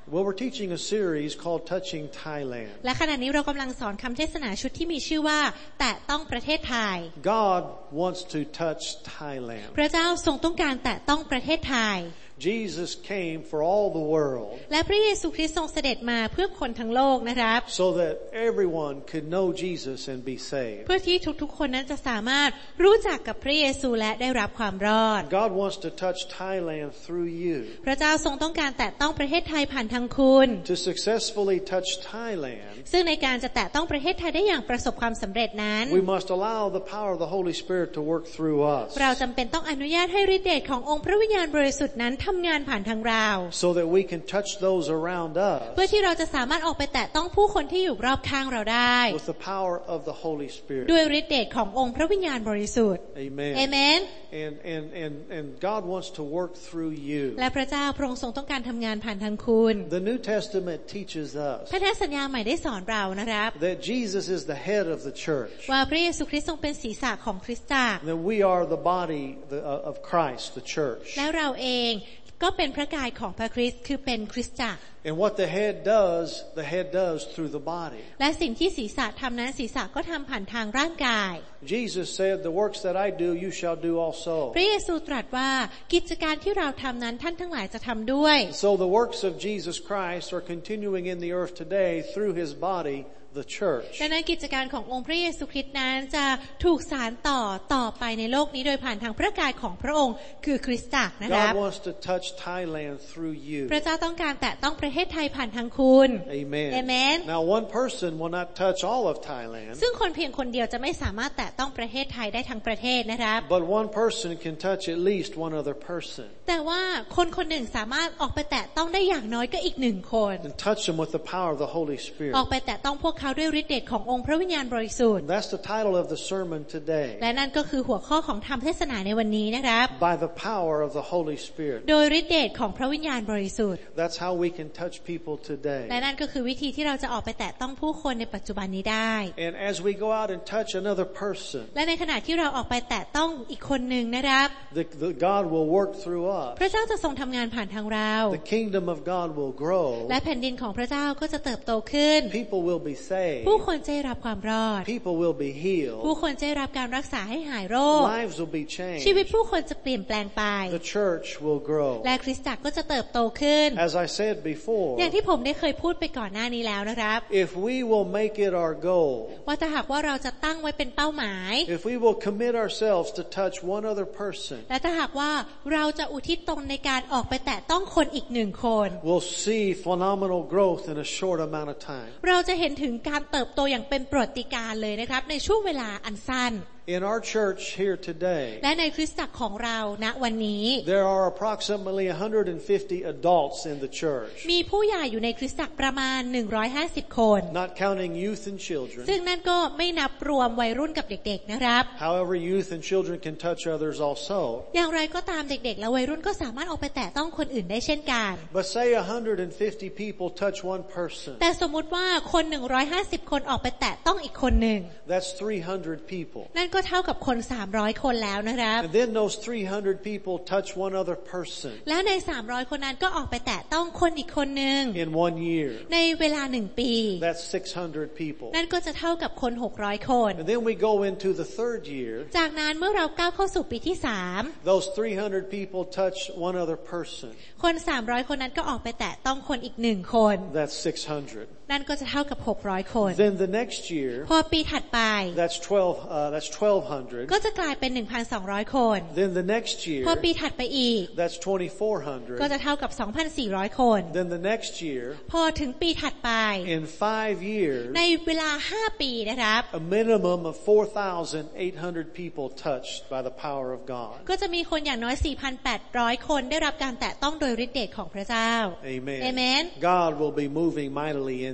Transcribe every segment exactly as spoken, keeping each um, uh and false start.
Well, we're teaching a series called Touching Thailand. และขณะนี้เรากำลังสอนคำเทศนาชุดที่มีชื่อว่าแตะต้องประเทศไทย God wants to touch Thailand. พระเจ้าทรงต้องการแตะต้องประเทศไทย Jesus came for all the world. และพระเยซูคริสต์ทรงเสด็จมาเพื่อคนทั้งโลกนะครับ So that everyone could know Jesus and be saved. เพื่อที่ทุกๆคนนั้นจะสามารถรู้จักกับพระเยซูและได้รับความรอด God wants to touch Thailand through you. พระเจ้าทรงต้องการแตะต้องประเทศไทยผ่านทางคุณ To successfully touch Thailand, ซึ่งในการจะแตะต้องประเทศไทยได้อย่างประสบความสำเร็จนั้น we must allow the power of the Holy Spirit to work through us. เราจำเป็นต้องอนุญาตให้ฤทธิ์เดชขององค์พระวิญญาณบริสุทธิ์นั้นทำงานผ่านทางเรา So that we can touch those around us เพื่อที่เราจะสามารถออกไปแตะต้องผู้คนที่อยู่รอบข้างเราได้ with the power of the Holy Spirit. ด้วยฤทธิ์เดชขององค์พระวิญญาณบริสุทธิ์ Amen. เอเมน And and and and God wants to work through you. และพระเจ้าพระองค์ทรงต้องการทำงานผ่านทางคุณ The New Testament teaches us พระธรรมสัญญาใหม่ได้สอนเรานะครับ that Jesus is the head of the church. ว่าพระเยซูคริสต์ทรงเป็นศีรษะของคริสตจักร That we are the body of Christ, the church. แล้วเราเองก็เป็นพระกายของพระคริสต์คือเป็นคริสตจักร And what the head does, the head does through the body. และสิ่งที่ศีรษะทำนั้นศีรษะก็ทำผ่านทางร่างกาย Jesus said, "The works that I do, you shall do also." พระเยซูตรัสว่ากิจการที่เราทำนั้นท่านทั้งหลายจะทำด้วย So the works of Jesus Christ are continuing in the earth today through his body, the church. ดังนั้นกิจการขององค์พระเยซูคริสต์นั้นจะถูกสานต่อต่อไปในโลกนี้โดยผ่านทางพระกายของพระองค์คือคริสตจักรนะครับ God wants to touch Thailand through you. พระเจ้าต้องการแตะต้องประเทศไทยผ่านทางคุณ Amen. Amen. Now one person will not touch all of Thailand. ซึ่งคนเพียงคนเดียวจะไม่สามารถแตะต้องประเทศไทยได้ทั้งประเทศนะครับ But one person can touch at least one other person. แต่ว่าคนคนหนึ่งสามารถออกไปแตะต้องได้อย่างน้อยก็อีกหนึ่งคน And touch them with the power of the Holy Spirit. ออกไปแตะต้องพวกเขาด้วยฤทธิ์เดชขององค์พระวิญญาณบริสุทธิ์ That's the title of the sermon today. และนั่นก็คือหัวข้อของธรรมเทศนาในวันนี้นะครับ By the power of the Holy Spirit. โดยฤทธิ์เดชของพระวิญญาณบริสุทธิ์ That's how we can touch people today. และนั่นก็คือวิธีที่เราจะออกไปแตะต้องผู้คนในปัจจุบันนี้ได้ And as we go out and touch another person, และในขณะที่เราออกไปแตะต้องอีกคนหนึ่งนะครับ the, the God will work through us. พระเจ้าจะทรงทำงานผ่านทางเรา The kingdom of God will grow. และแผ่นดินของพระเจ้าก็จะเติบโตขึ้น People will be saved. ผู้คนจะได้รับความรอด People will be ผู้ healed. คนจะได้รับการรักษาให้หายโรค Lives will be ชีวิต changed. ผู้คนจะเปลี่ยนแปลงไป The church will grow. และคริสตจักรก็จะเติบโตขึ้น As I said before, อย่างที่ผมได้เคยพูดไปก่อนหน้านี้แล้วนะครับ if we will make it our goal, ว่าถ้าหากว่าเราจะตั้งไว้เป็นเป้าหมาย if we will commit ourselves to touch one other person, และถ้าหากว่าเราจะอุทิศตนในการออกไปแตะต้องคนอีกหนึ่งคน we'll see phenomenal growth in a short amount of time. เราจะเห็นถึงการเติบโตอย่างเป็นประวัติการณ์เลยนะครับในช่วงเวลาอันสั้น In our church here today, และในคริสตจักรของเราณวันนี้ there are approximately one hundred fifty adults in the church, มีผู้ใหญ่อยู่ในคริสตจักรประมาณหนึ่งร้อยห้าสิบคน not counting youth and children. ซึ่งนั่นก็ไม่นับรวมวัยรุ่นกับเด็กๆนะครับ However, youth and children can touch others also. อย่างไรก็ตามเด็กๆและวัยรุ่นก็สามารถออกไปแตะต้องคนอื่นได้เช่นกัน But say one hundred fifty people touch one person. แต่สมมุติว่าคนหนึ่งร้อยห้าสิบคนออกไปแตะต้องอีกคนหนึ่ง That's three hundred people. นั่นก็เท่ากับคนสามร้อยคนแล้วนะครับ And then those three hundred people touch one other person แล้วในสามร้อยคนนั้นก็ออกไปแตะต้องคนอีกคนหนึ่ง in one year. ในเวลาหนึ่งปี That's six hundred people. นั่นก็จะเท่ากับคนหกร้อยคน And then we go into the third year. จากนั้นเมื่อเราก้าวเข้าสู่ปีที่สาม Those three hundred people touch one other person. คนสามร้อยคนนั้นก็ออกไปแตะต้องคนอีกหนึ่งคน That's six hundred. นั่นก็จะเท่ากับหกร้อยคน Then the next year, พอปีถัดไป that's twelve. Uh, that's twelve hundred. ก็จะกลายเป็น หนึ่งพันสองร้อย คน Then the next year, พอปีถัดไปอีก that's twenty-four hundred. ก็จะเท่ากับ สองพันสี่ร้อย คน Then the next year, พอถึงปีถัดไป in five years, ในเวลาห้าปีนะครับ a minimum of four thousand eight hundred people touched by the power of God. ก็จะมีคนอย่างน้อย สี่พันแปดร้อย คนได้รับการแตะต้องโดยฤทธิ์เดชของพระเจ้า Amen. Amen. God will be moving mightily in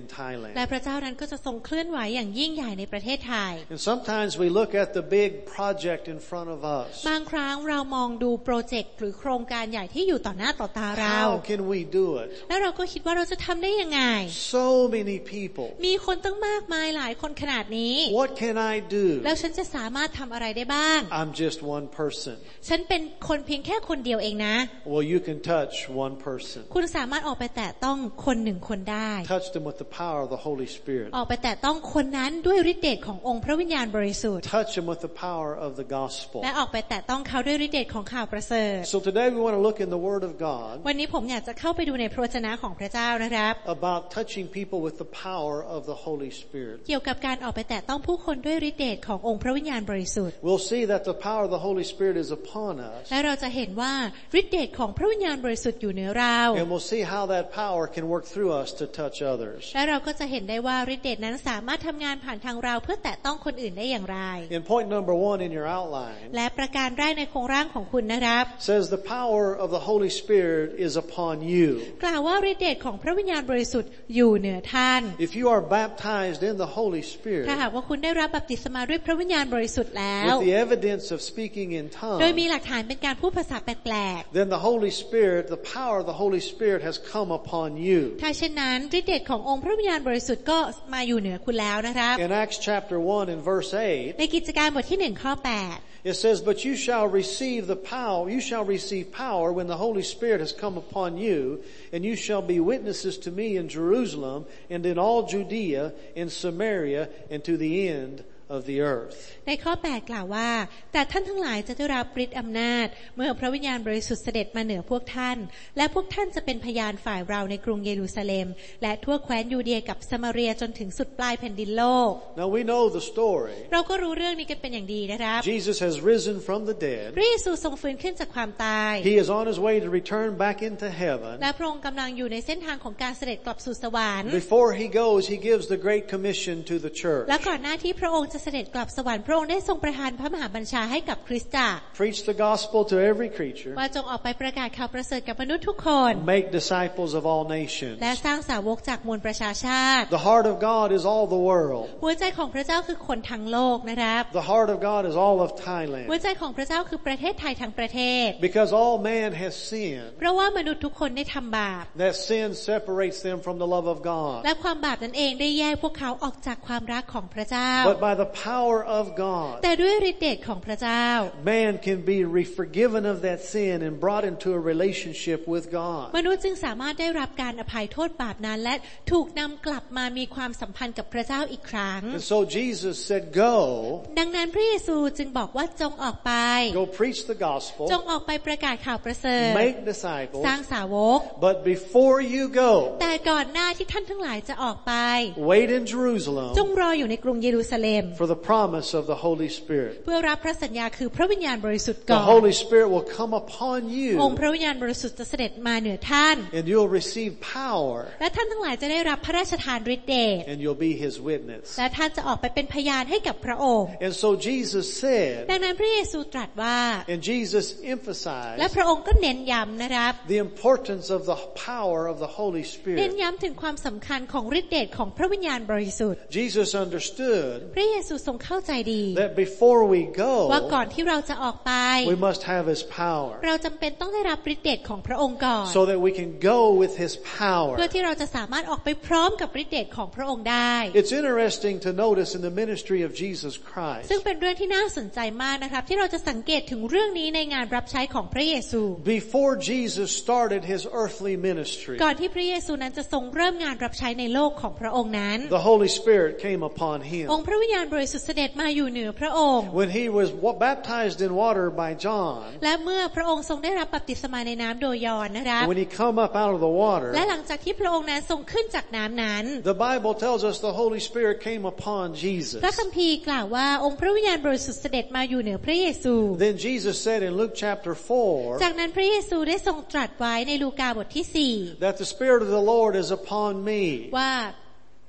in Thailand. และพระเจ้านั้นก็จะทรงเคลื่อนไหวอย่างยิ่งใหญ่ในประเทศไทย And sometimes we look at the big project in front of us. บางครั้งเรามองดูโปรเจกต์หรือโครงการใหญ่ที่อยู่ต่อหน้าต่อตาเรา How can we do it? แล้วเราก็คิดว่าเราจะทำได้ยังไง So many people. มีคนตั้งมากมายหลายคนขนาดนี้ What can I do? แล้วฉันจะสามารถทำอะไรได้บ้าง I'm just one person. ฉันเป็นคนเพียงแค่คนเดียวเองนะ Well, you can touch one person. คุณสามารถออกไปแตะต้องคนหนึ่งคนได้ Touch them with the power of the Holy Spirit. ออกไปแตะต้องคนนั้นด้วยฤทธิ์เดชขององค์พระวิญญาณบริสุทธิ์ Touch them with the power of the gospel. และออกไปแตะต้องเขาด้วยฤทธิ์เดชของข่าวประเสริฐ So today we want to look in the Word of God วันนี้ผมอยากจะเข้าไปดูในพระวจนะของพระเจ้านะครับ about touching people with the power of the Holy Spirit. เกี่ยวกับการออกไปแตะต้องผู้คนด้วยฤทธิ์เดชขององค์พระวิญญาณบริสุทธิ์ We'll see that the power of the Holy Spirit is upon us. และเราจะเห็นว่าฤทธิ์เดชของพระวิญญาณบริสุทธิ์อยู่เหนือเรา And we'll see how that power can work through us to touch others. และเราก็จะเห็นได้ว่าฤทธิ์เดชนั้นสามารถทำงานผ่านทางเราเพื่อแตะต้องคนอื่นได้อย่างไร In point number one in your outline, และประการแรกในโครงร่างของคุณนะครับ says the power of the Holy Spirit is upon you. กล่าวว่าฤทธิ์เดชของพระวิญญาณบริสุทธิ์อยู่เหนือท่าน If you are baptized in the Holy Spirit ถ้าหากว่าคุณได้รับบัพติศมาด้วยพระวิญญาณบริสุทธิ์แล้ว with the evidence of speaking in โดยมี tongues, หลักฐานเป็นการพูดภาษาแปลก then the Holy Spirit, the power of the Holy Spirit has come upon you. ๆถ้าเช่นนั้นฤทธิ์เดชขององค์พระวิญญาณบริสุทธิ์ก็มาอยู่เหนือคุณแล้วนะครับ In Acts chapter one and verse eight, ในกิจการบทที่หนึ่งข้อแปด it says, "But you shall receive the power, you shall receive power when the Holy Spirit has come upon you, and you shall be witnesses to me in Jerusalem and in all Judea and Samaria and to the end of the earth." ในข้อแปดกล่าวว่าแต่ท่านทั้งหลายจะได้รับฤทธิ์อำนาจเมื่อพระวิญญาณบริสุทธิ์เสด็จมาเหนือพวกท่านและพวกท่านจะเป็นพยานฝ่ายเราในกรุงเยรูซาเล็มและทั่วแคว้นยูเดียกับสมาเรียจนถึงสุดปลายแผ่นดินโลก Now we know the story. เราก็รู้เรื่องนี้กันเป็นอย่างดีนะครับ Jesus has risen from the dead. พระเยซูทรงฟื้นขึ้นจากความตาย He is on his way to return back into heaven. และพระองค์กำลังอยู่ในเส้นทางของการเสด็จกลับสู่สวรรค์ Before he goes, he gives the great commission to the church. และก่อนหน้าที่พระองค์จะเสด็จกลับสวรรค์พระองค์ได้ทรงประทานพระมหาบัญชาให้กับคริสตจักร Preach the gospel to every creature. ว่าจงออกไปประกาศข่าวประเสริฐกับมนุษย์ทุกคน Make disciples of all nations. และสร้างสาวกจากมวลประชาชาติ The heart of God is all the world. หัวใจของพระเจ้าคือคนทั้งโลกนะครับ The heart of God is all of หัว Thailand. ใจของพระเจ้าคือประเทศไทยทั้งประเทศ Because all man has sinned. เพราะว่ามนุษย์ทุกคนได้ทำบาป That sin separates them from the love of God. และความบาปนั้นเองได้แยกพวกเขาออกจากความรักของพระเจ้า But by the power of God, แต่ด้วยฤทธิ์เดชของพระเจ้า man can be forgiven of that sin and brought into a relationship with God. มนุษย์จึงสามารถได้รับการอภัยโทษบาปนั้นและถูกนำกลับมามีความสัมพันธ์กับพระเจ้าอีกครั้ง And so Jesus said, "Go, ดังนั้นพระเยซูจึงบอกว่าจงออกไป go preach the gospel, จงออกไปประกาศข่าวประเสริฐ make disciples, สร้างสาวก but before you go, แต่ก่อนหน้าที่ท่านทั้งหลายจะออกไป wait in Jerusalem จงรออยู่ในกรุงเยรูซาเล็ม for the promise of the Holy Spirit. เพื่อรับพระสัญญาคือพระวิญญาณบริสุทธิ์ก่ The อน Holy Spirit will come upon องค์ you พระวิญญาณบริสุทธิ์จะเสด็จมาเหนือท่าน and you'll receive power และท่านทั้งหลายจะได้รับพระราชทานฤทธิ์เดช and you'll be His witness." และท่านจะออกไปเป็นพยานให้กับพระองค์ And so Jesus ดั said, งนั้นพระเยซูตรัสว่า and Jesus และ emphasized พระองค์ก็เน้นย้ำนะครับ the importance of the power of the Holy เน้น Spirit. ย้ำถึงความสำคัญของฤทธิ์เดชของพระวิญญาณบริสุทธิ์ Jesus understood พระเยซูทรงเข้าใจดี that before we ว่า go, ก่อนที่เราจะออกไป we must have His power เราจำเป็นต้องได้รับฤทธิ์เดชของพระองค์ก่อน so that we can go with His power. เพื่อที่เราจะสามารถออกไปพร้อมกับฤทธิ์เดชของพระองค์ได้ It's interesting to notice in the ministry of Jesus Christ, ซึ่งเป็นเรื่องที่น่าสนใจมากนะครับที่เราจะสังเกตถึงเรื่องนี้ในงานรับใช้ของพระเยซู before Jesus started His earthly ministry, ก่อนที่พระเยซูนั้นจะทรงเริ่มงานรับใช้ในโลกของพระองค์นั้น the Holy Spirit came upon Him. องค์พระวิญญาณบริสุทธิ์เสด็จมาอยู่เหนือพระองค์ When He was baptized in water by John, และเมื่อพระองค์ทรงได้รับบัพติศมาในน้ำโดยยอห์นนะครับ when He come up out of the water, และหลังจากที่พระองค์นั้นทรงขึ้นจากน้ำนั้น the Bible tells us the Holy Spirit came upon Jesus. พระคัมภีร์กล่าวว่าองค์พระวิญญาณบริสุทธิ์เสด็จมาอยู่เหนือพระเยซู Then Jesus said in Luke chapter four จากนั้นพระเยซูได้ทรงตรัสไว้ในลูกาบทที่สี่ that the Spirit of the Lord is upon me. ว่า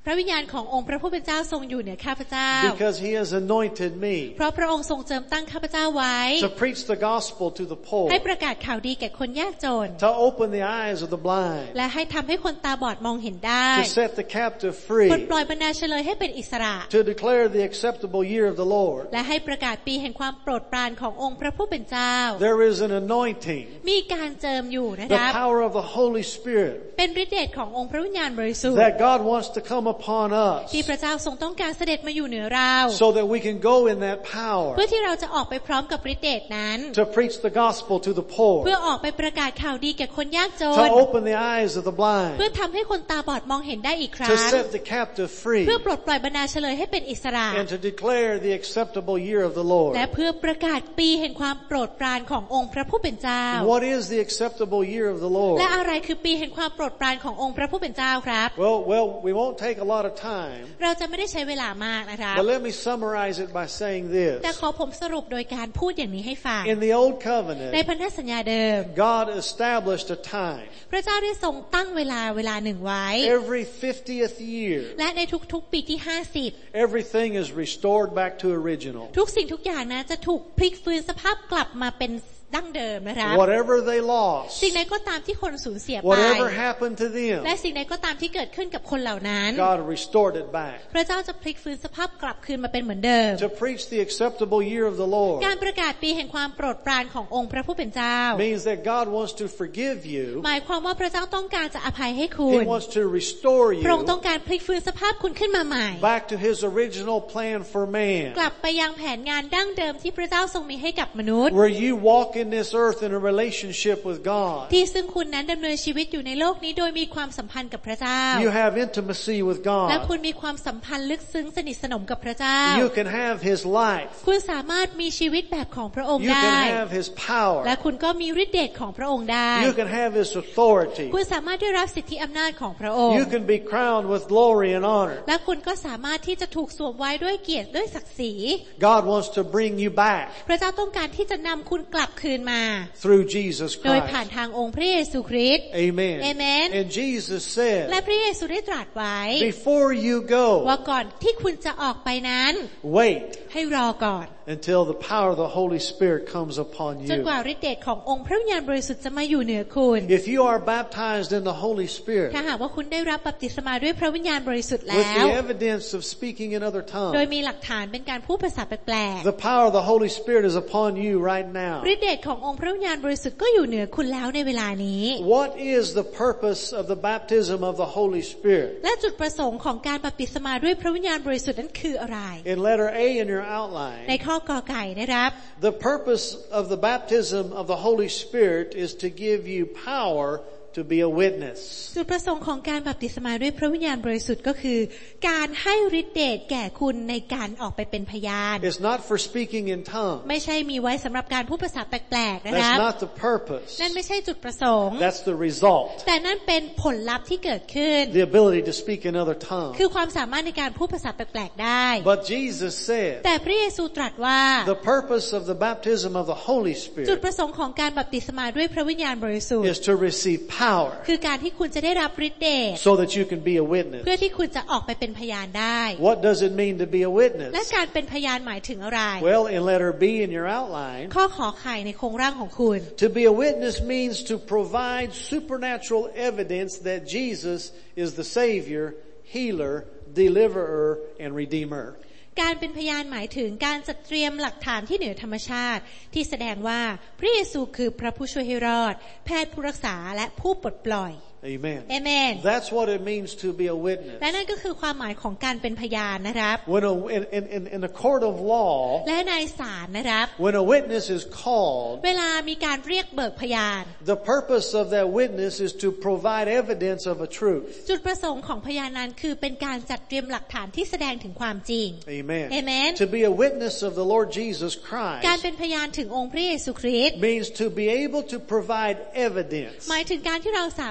พระวิญญาณขององค์พระผู้เป็นเจ้าทรงอยู่เหนือข้าพเจ้า Because he has anointed me เพราะพระองค์ทรงเจิมตั้งข้าพเจ้าไว้ to preach the gospel to the poor ให้ประกาศข่าวดีแก่คนยากจน to open the eyes of the blind และให้ทำให้คนตาบอดมองเห็นได้ to set the captive free ปลดปล่อยบรรดาเฉลยให้เป็นอิสระ to declare the acceptable year of the Lord และให้ประกาศปีแห่งความโปรดปรานขององค์พระผู้เป็นเจ้า There is an anointing มีการเจิมอยู่นะค the รับ power of the Holy Spirit เป็นฤทธิ์เดชขององค์พระวิญญาณบริสุทธิ์ that God wants to come upon us ที่พระเจ้าทรงต้องการเสด็จมาอยู่เหนือเรา so that we can go in that power เพื่อที่เราจะออกไปพร้อมกับฤทธิ์เดชนั้น to preach the gospel to the poor เพื่อออกไปประกาศข่าวดีแก่คนยากจน to open the eyes of the blind เพื่อทำให้คนตาบอดมองเห็นได้อีกครั้ to ง set the captive free เพื่อปลดปล่อยบรรดาเฉลยให้เป็นอิสระ and to declare the acceptable year of the Lord และเพื่อประกาศปีแห่งความโปรดปรานขององค์พระผู้เป็นเจ้า What is the acceptable year of the Lord และอะไรคือปีแห่งความโปรดปรานขององค์พระผู้เป็นเจ้าครับ Well well we won't take a lot of time เราจะไม่ได้ใช้เวลามากนะครับ but let me summarize it by saying this แต่ขอผมสรุปโดยการพูดอย่างนี้ให้ฟัง In the old ใน covenant พันธสัญญาเดิม God established a time พระเจ้าได้ทรงตั้งเวลาเวลาหนึ่งไว้ every fiftieth year และในทุกๆปีที่ห้าสิบ everything is restored back to original ทุกสิ่งทุกอย่างนะจะถูกพลิกฟื้นสภาพกลับมาเป็นดั้งเดิมนะคะ Whatever they lost สิ่งใดก็ตามที่คนสูญเสียไป Whatever happened to them และสิ่งใดก็ตามที่เกิดขึ้นกับคนเหล่านั้น God restored it back พระเจ้าจะพลิกฟื้นสภาพกลับคืนมาเป็นเหมือนเดิม To preach the acceptable year of the Lord การประกาศปีแห่งความโปรดปรานขององค์พระผู้เป็นเจ้า means that God wants to forgive you หมายความว่าพระเจ้าต้องการจะอภัยให้คุณ He wants to restore พระองค์ you ต้องการพลิกฟื้นสภาพคุณขึ้นมาใหม่ back to His original plan for man กลับไปยังแผนงานดั้งเดิมที่พระเจ้าทรงมีให้กับมนุษย์ where you walk in this earth in a relationship with God ที่ซึ่งคุณนั้นดำเนินชีวิตอยู่ในโลกนี้โดยมีความสัมพันธ์กับพระเจ้า You have intimacy with และ God คุณมีความสัมพันธ์ลึกซึ้งสนิทสนมกับพระเจ้า You can have His life คุณสามารถมีชีวิตแบบของพระองค์ You ได้ can have His power และคุณก็มีฤทธิ์เดชของพระองค์ได้ You can have His authority คุณสามารถได้รับสิทธิอำนาจของพระองค์ You can be crowned with glory and honor และคุณก็สามารถที่จะถูกสวมไว้ด้วยเกียรติด้วยศักดิ์ศรี God wants to bring you back พระเจ้าต้องการที่จะนำคุณกลับคืนมา through Jesus โดยผ่าน Christ ทางองค์พระเยซูคริสต์ Amen Amen And Jesus และ said พระเยซูได้ตรัสไว้ Before you ว่า go ก่อนที่คุณจะออกไปนั้น Wait ให้รอก่อน until the power of the Holy Spirit comes upon จน you กว่าฤทธิ์เดชขององค์พระวิญญาณบริสุทธิ์จะมาอยู่เหนือคุณ If you are baptized in the Holy Spirit ถ้าหากว่าคุณได้รับบัพติศมาด้วยพระวิญญาณบริสุทธิ์แล้ with ว the evidence of speaking in other โดย tongues มีหลักฐานเป็นการพูดภาษาแปลก The power of the Holy Spirit is upon you right now ๆฤทธิ์เดชขององค์พระวิญญาณบริสุทธิ์ก็อยู่เหนือคุณแล้วในเวลานี้ What is the purpose of the baptism of the Holy Spirit และจุดประสงค์ของการบัพติศมาด้วยพระวิญญาณบริสุทธิ์นั้นคืออะไร In letter A in your ใน outline ข้อกอไก่นะครับ The purpose of the baptism of the Holy Spirit is to give you power to be a witness จุดประสงค์ของการบัพติศมาด้วยพระวิญญาณบริสุทธิ์ก็คือการให้ฤทธิ์เดชแก่คุณในการออกไปเป็นพยาน It's not for speaking in tongues ไม่ใช่มีไว้สำหรับการพูดภาษาแปลกๆนะครับ That's not the purpose นั่นไม่ใช่จุดประสงค์ That's the result แต่นั่นเป็นผลลัพธ์ที่เกิดขึ้น The ability to speak in other tongues คือความสามารถในการพูดภาษาแปลกๆได้ But Jesus said แต่พระเยซูตรัสว่า The purpose of the baptism of the Holy จุด Spirit ประสงค์ของการบัพติศมาด้วยพระวิญญาณบริสุทธิ์ is to receive power คือการที่คุณจะได้รับฤทธิ์เดช so that you can be a witness เพื่อที่คุณจะออกไปเป็นพยานได้ What does it mean to be a และ witness? การเป็นพยานหมายถึงอะไร Well, in letter B in your outline ข้อขอไข่ในโครงร่างของคุณ To be a witness means to provide supernatural evidence that Jesus is the Savior, Healer, Deliverer, and Redeemer. การเป็นพยานหมายถึงการจัดเตรียมหลักฐานที่เหนือธรรมชาติที่แสดงว่าพระเยซูคือพระผู้ช่วยให้รอดแพทย์ผู้รักษาและผู้ปลดปล่อย Amen. Amen. That's what it means to be a witness. และนั่นก็คือความหมายของการเป็นพยานนะครับ When a, in, in, in a court of law, และในศาลนะครับ when a witness is called, เวลามีการเรียกเบิกพยาน the purpose of that witness is to provide evidence of a truth. จุดประสงค์ของพยานนั้นคือเป็นการจัดเตรียมหลักฐานที่แสดงถึงความจริง Amen. Amen. To be a witness of the Lord Jesus การ Christ เป็นพยานถึงองค์พระเยซูคริสต์ means to be able to provide evidence หมายถึงการที่เราสามารถจัด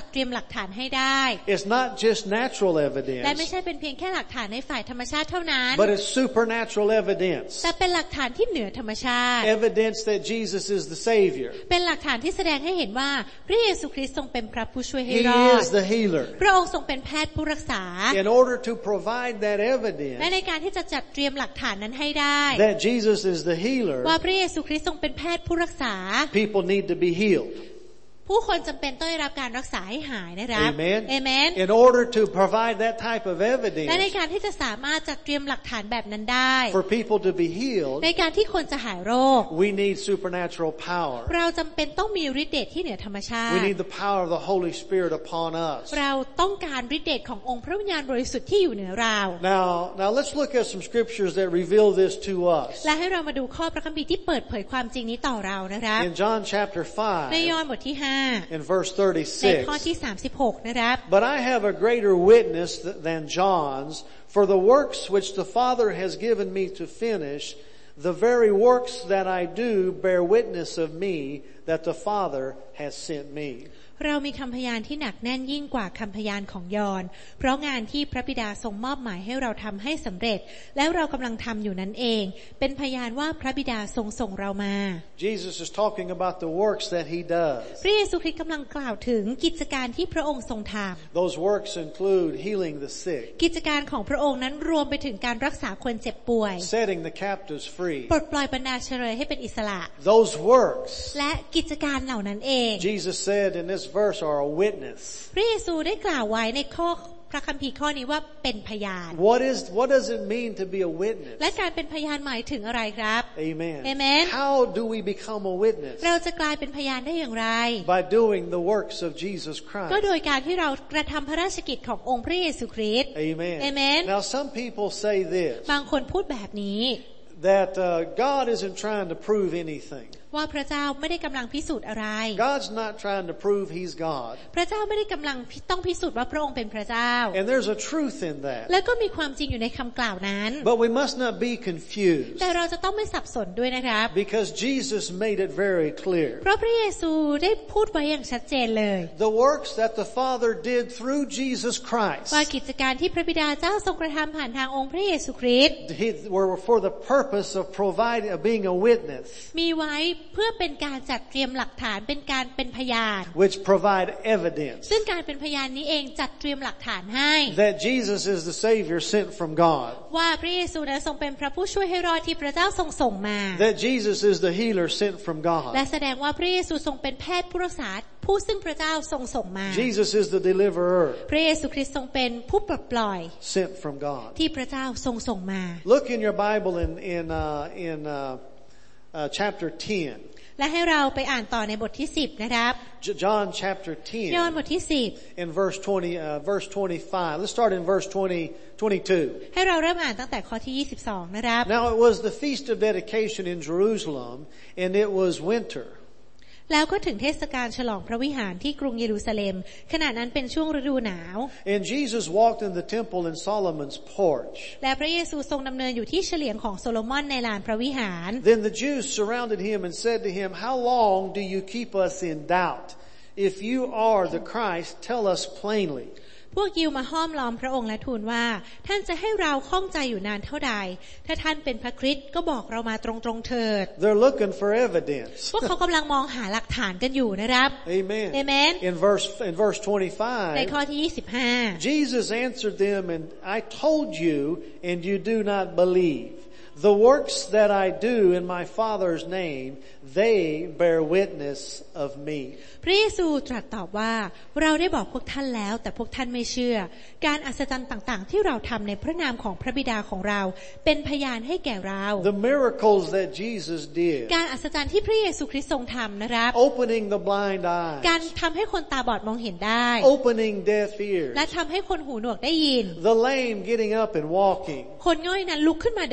จัดเตรียมหลักฐานให้ได้ It's not just natural และ evidence, ไม่ใช่เป็นเพียงแค่หลักฐานในฝ่ายธรรมชาติเท่านั้น but it's supernatural evidence. แต่เป็นหลักฐานที่เหนือธรรมชาติ Evidence that Jesus is the Savior. เป็นหลักฐานที่แสดงให้เห็นว่าพระเยซูคริสต์ทรงเป็นพระผู้ช่วยให้ He รอด is the healer. พระองค์ทรงเป็นแพทย์ผู้รักษา In order to provide that และ evidence ในการที่จะจัดเตรียมหลักฐานนั้นให้ได้ that Jesus is the healer, ว่าพระเยซูคริสต์ทรงเป็นแพทย์ผู้รักษา people need to be healed. ผู้คนจำเป็นต้องได้รับการรักษาให้หายนะครับ Amen. เอเมน In order to provide that type of และใน evidence การที่จะสามารถจัดเตรียมหลักฐานแบบนั้นได้ for people to be healed, ในการที่คนจะหายโรค we need supernatural power. เราจำเป็นต้องมีฤทธิ์เดชที่เหนือธรรมชา We ติ need the power of the Holy Spirit upon us. เราต้องการฤทธิ์เดชขององค์พระวิญญาณบริสุทธิ์ที่อยู่เหนือเรา Now, now let's look at some scriptures that reveal this to us. และให้เรามาดูข้อพระคัมภีร์ที่เปิดเผยความจริงนี้ต่อเรานะครับ In John chapter ในยอ five, ห์นบทที่ห้า in verse ในข้อ thirty-six, ที่สามสิบหกนะครับ but I have a greater witness th- than John's, for the works which the Father has given me to finish, the very works that I do bear witness of me that the Father has sent me. เรามีคำพยานที่หนักแน่นยิ่งกว่าคำพยานของยอห์นเพราะงานที่พระบิดาทรงมอบหมายให้เราทำให้สำเร็จแล้วเรากำลังทำอยู่นั้นเองเป็นพยานว่าพระบิดาทรงส่งเรามา Jesus is talking about the works that he does. พระเยซูคริสต์กำลังกล่าวถึงกิจการที่พระองค์ทรงท Those works include healing the sick, ำกิจการของพระองค์นั้นรวมไปถึงการรักษาคนเจ็บป่วย setting the captives free. ปลดปล่อยบรรดาเชรยให้เป็นอิสระ Those works, และกิจการเหล่านั้นเอง Jesus said in this verse, are a witness. พระเยซูได้กล่าวไว้ในข้อพระคัมภีร์ข้อนี้ว่าเป็นพยาน What is, what does it mean to be a witness? และการเป็นพยานหมายถึงอะไรครับ Amen. Amen. How do we become a witness? เราจะกลายเป็นพยานได้อย่างไร By doing the works of Jesus ก็ Christ. โดยการที่เรากระทำพระราชกิจขององค์พระเยซูคริสต์ Amen. Amen. Now some people say this, บางคนพูดแบบนี้ that uh, God isn't trying to prove anything. ว่าพระเจ้าไม่ได้กำลังพิสูจน์อะไร God's not trying to prove He's God. พระเจ้าไม่ได้กำลังต้องพิสูจน์ว่าพระองค์เป็นพระเจ้า And there's a truth in that. แล้วก็มีความจริงอยู่ในคำกล่าวนั้น But we must not be confused แต่เราจะต้องไม่สับสนด้วยนะครับ because Jesus made it very clear. เพราะพระเยซูได้พูดไว้อย่างชัดเจนเลย The works that the Father did through Jesus Christ ว่ากิจการที่พระบิดาเจ้าทรงกระทำผ่านทางองค์พระเยซูคริสต์ were for the purpose of providing, of being a witness, มีไว้เพื่อเป็นการจัดเตรียมหลักฐานเป็นการเป็นพยาน which provide evidence ซึ่งการเป็นพยานนี้เองจัดเตรียมหลักฐานให้ that Jesus is the Savior sent from God, ว่าพระเยซูนั้นทรงเป็นพระผู้ช่วยให้รอดที่พระเจ้าทรงส่งมา that Jesus is the healer sent from และ God, แสดงว่าพระเยซูทรงเป็นแพทย์ผู้รักษาผู้ซึ่งพระเจ้าทรงส่งมา Jesus is the deliverer พระเยซูคริสต์ทรงเป็นผู้ปลดปล่อย sent from God. ที่พระเจ้าทรงส่งมา Look in your Bible in in uh, in uh, uh, chapter ten. และให้เราไปอ่านต่อในบทที่สิบนะครับ John chapter ยอห์น ten บทที่สิบ in verse twenty, uh, verse twenty-five. Let's start in verse twenty, twenty-two. ให้เราเริ่มอ่านตั้งแต่ข้อที่ยี่สิบสองนะครับ Now it was the feast of dedication in Jerusalem, and it was winter. แล้วก็ถึงเทศกาลฉลองพระวิหารที่กรุงเยรูซาเล็มขณะนั้นเป็นช่วงฤดูหนาว And Jesus walked in the temple in Solomon's porch. และพระเยซูทรงดำเนินอยู่ที่เฉลียงของโซโลมอนในลานพระวิหาร Then the Jews surrounded him and said to him, "How long do you keep us in doubt? If you are the Christ, tell us plainly." พวกยิวมาห้อมล้อมพระองค์และทูลว่าท่านจะให้เราข้องใจอยู่นานเท่าใดถ้าท่านเป็นพระคริสต์ก็บอกเรามาตรงๆเถิด They're looking for evidence. พวกเขากำลังมองหาหลักฐานกันอยู่นะครับ Amen. Amen. In verse in verse ใน twenty-five, ข้อที่ยี่สิบห้า Jesus answered them, "And I told you, and you do not believe. The works that I do in my Father's name, they bear witness of me." พระเยซูตรัสตอบว่าเราได้บอกพวกท่านแล้วแต่พวกท่านไม่เชื่อการอัศจรรย์ต่างๆที่เราทำในพระนามของพระบิดาของเราเป็นพยานให้แก่เรา The miracles that Jesus did, การอัศจรรย์ที่พระเยซูคริสต์ทรงทำนะครับ opening the blind การ eyes, ทำให้คนตาบอดมองเห็นได้ opening deaf ears, และทำให้คนหูหนวกได้ยิน the lame getting up and walking, คนง่อยนั้นลุกขึ้นมาเดินได้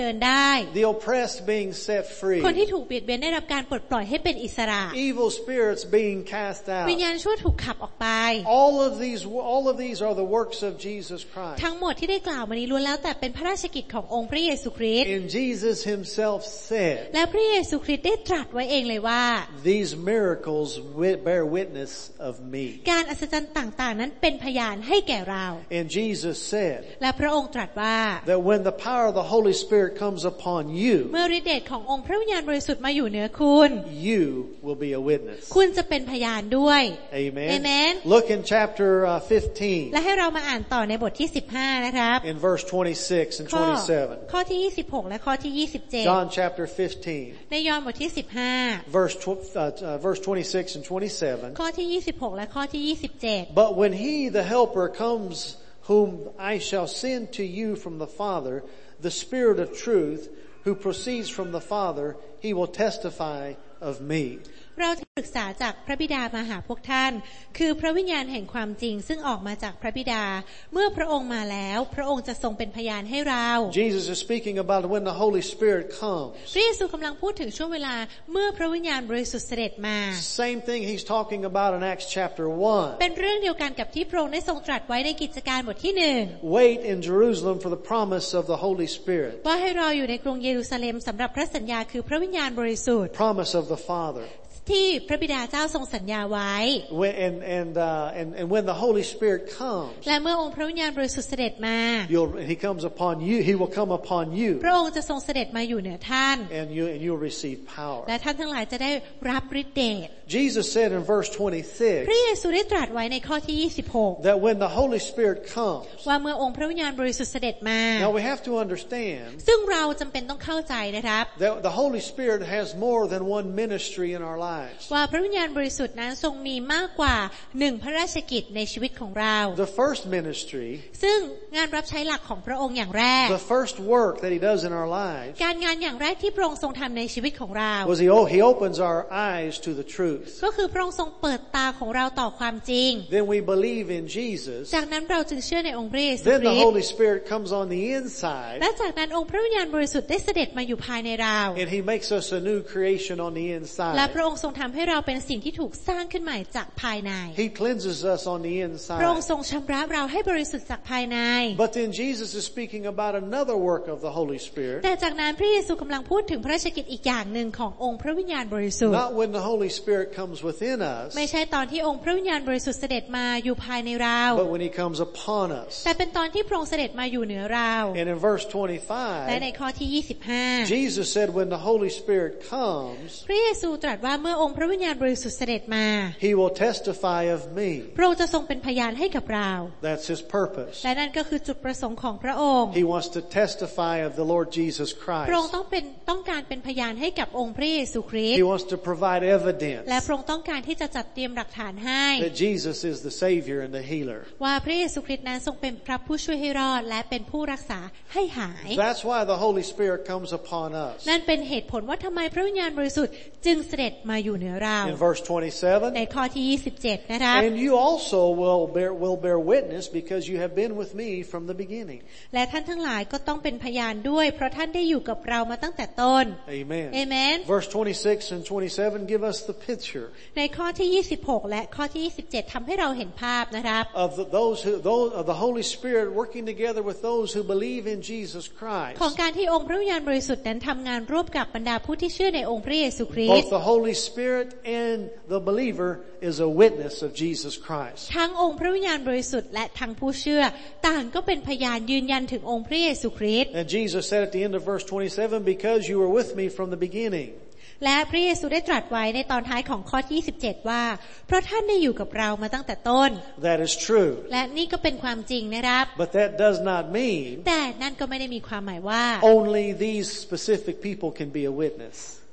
The oppressed being set free. คนที่ถูกเบียดเบียนได้รับการปลดปล่อยให้เป็นอิสระ Evil spirits being cast out. วิญญาณชั่วถูกขับออกไป All of these, all of these are the works of Jesus Christ. ทั้งหมดที่ได้กล่าวมานี้ล้วนแล้วแต่เป็นพระราชกิจขององค์พระเยซูคริสต์ And Jesus himself said, และพระเยซูคริสต์ได้ตรัสไว้เองเลยว่า These miracles bear witness of me. การอัศจรรย์ต่างๆนั้นเป็นพยานให้แก่เรา And Jesus said, และพระองค์ตรัสว่า that when the power of the Holy Spirit comes upon you, เมื่อฤทธิ์เดชขององค์พระวิญญาณบริสุทธิ์มาอยู่เหนือคุณ you will be a witness. คุณจะเป็นพยานด้วย Amen. Amen. Look in chapter uh, fifteen. และให้เรามาอ่านต่อในบทที่สิบห้านะครับ In verse twenty-six and ข้อ twenty-seven. ข้อที่ยี่สิบหกและข้อที่ยี่สิบเจ็ด John chapter fifteen. ในยอห์นบทที่สิบห้า Verse tw- uh, uh, verse twenty-six and twenty-seven. ข้อที่ยี่สิบหกและข้อที่ยี่สิบเจ็ด But when he, the helper, comes, whom I shall send to you from the Father, the Spirit of truth, who proceeds from the Father, he will testify of me. เราที่ปรึกษาจากพระบิดามาหาพวกท่านคือพระวิญญาณแห่งความจริงซึ่งออกมาจากพระบิดาเมื่อพระองค์มาแล้วพระองค์จะทรงเป็นพยานให้เรา Jesus is speaking about when the Holy Spirit comes. พระเยซูกำลังพูดถึงช่วงเวลาเมื่อพระวิญญาณบริสุทธิ์เสด็จมา Same thing he's talking about in Acts chapter one. เป็นเรื่องเดียวกันกับที่พระองค์ได้ทรงตรัสไว้ในกิจการบทที่หนึ่ง Wait in Jerusalem for the promise of the Holy Spirit. ว่าให้รออยู่ในกรุงเยรูซาเล็มสำหรับพระสัญญาคือพระวิญญาณบริสุทธิ์ Promise of the Father. ที่พระบิดาเจ้าทรงสัญญาไว้ When, and, and, uh, and, and when the Holy Spirit comes, และเมื่อองค์พระวิญญาณบริสุทธิ์เสด็จมา you'll, he comes upon you, he will come upon you, พระองค์จะทรงเสด็จมาอยู่เหนือท่าน and you, and you'll receive power. และท่านทั้งหลายจะได้รับฤทธิ์เดช Jesus said in verse twenty-six พระเยซูได้ตรัสไว้ในข้อที่ยี่สิบหก that when the Holy Spirit comes, ว่าเมื่อองค์พระวิญญาณบริสุทธิ์เสด็จมา now we have to understand ซึ่งเราจำเป็นต้องเข้าใจนะครับ that the Holy Spirit has more than one ministry in our lives. ว่าพระวิญญาณบริสุทธิ์นั้นทรงมีมากกว่าหนึ่งพระราชกิจในชีวิตของเรา The first ministry, ซึ่งงานรับใช้หลักของพระองค์อย่างแรก the first work that he does in our lives, การงานอย่างแรกที่พระองค์ทรงทำในชีวิตของเรา was he, he opens our eyes to the truth. ก็คือพระองค์ทรงเปิดตาของเราต่อความจริง Then we believe in Jesus. จากนั้นเราจึงเชื่อในองค์พระเยซู Then ค the ริสต์ Holy Spirit comes on the inside และจากนั้นองค์พระวิญญาณบริสุทธิ์ได้เสด็จมาอยู่ภายในเรา and he makes us a new creation on the และ inside. พระองค์ทรงทำให้เราเป็นสิ่งที่ถูกสร้างขึ้นใหม่จากภายใน He cleanses us on the พระองค์ inside. ทรงชำระเราให้บริสุทธิ์จากภายใน But then Jesus is speaking about another work of the Holy Spirit. แต่จากนั้นพระเยซูกำลังพูดถึงพระราชกิจอีกอย่างหนึ่งขององค์พระวิญญาณบริสุทธิ์ Not when the Holy Spirit comes within us, ไม่ใช่ตอนที่องค์พระวิญญาณบริสุทธิ์เสด็จมาอยู่ภายในเรา but when he comes upon us. แต่เป็นตอนที่พระองค์เสด็จมาอยู่เหนือเรา And in verse และใน twenty-five, ข้อที่ยี่สิบห้า Jesus said when the Holy Spirit comes, พระเยซูตรัสว่าเมื่อองค์พระวิญญาณบริสุทธิ์เสด็จมา he will testify of me. พระองค์จะทรงเป็นพยานให้กับเรา That's his purpose. และนั่นก็คือจุดประสงค์ของพระองค์ He wants to testify of the Lord Jesus พระองค์ Christ. ต้องเป็นต้องการเป็นพยานให้กับองค์พระเยซูคริส He ต์ wants to provide evidence และพระองค์ต้องการที่จะจัดเตรียมหลักฐานให้ that Jesus is the Savior and the healer. ว่าพระเยซูคริสต์นั้นทรงเป็นพระผู้ช่วยให้รอดและเป็นผู้รักษาให้หาย That's why the Holy Spirit comes upon us. นั่นเป็นเหตุผลว่าทำไมพระวิญญาณบริสุทธิ์จึงเสด็จมาอยู่เหนือเรา In verse twenty-seven, ในข้อที่ยี่สิบเจ็ดนะครับ and you also will bear, will bear witness because you have been with me from the beginning. และท่านทั้งหลายก็ต้องเป็นพยานด้วยเพราะท่านได้อยู่กับเรามาตั้งแต่ต้น Amen. เอเมน Verse twenty-six and twenty-seven give us the picture ในข้อที่ยี่สิบหกและข้อที่ยี่สิบเจ็ดทำให้เราเห็นภาพนะครับ of the, those who, those, of the Holy Spirit working together with those who believe in Jesus ของ Christ. การที่องค์พระวิญญาณบริสุทธิ์นั้นทำงานร่วมกับบรรดาผู้ที่เชื่อในองค์พระเยซูคริส Both ต์ the Holy Spirit and the believer is a witness of Jesus Christ. ทั้งองค์พระวิญญาณบริสุทธิ์และทั้งผู้เชื่อต่างก็เป็นพยานยืนยันถึงองค์พระเยซูคริสต์ And Jesus said at the end of verse twenty-seven, because you were with me from the beginning. และพระเยซูได้ตรัสไว้ในตอนท้ายของข้อที่ยี่สิบเจ็ดว่าเพราะท่านได้อยู่กับเรามาตั้งแต่ต้น That is true. และนี่ก็เป็นความจริงนะครับ But that does not mean แต่นั่นก็ไม่ได้มีความหมายว่า only these specific people can be a witness.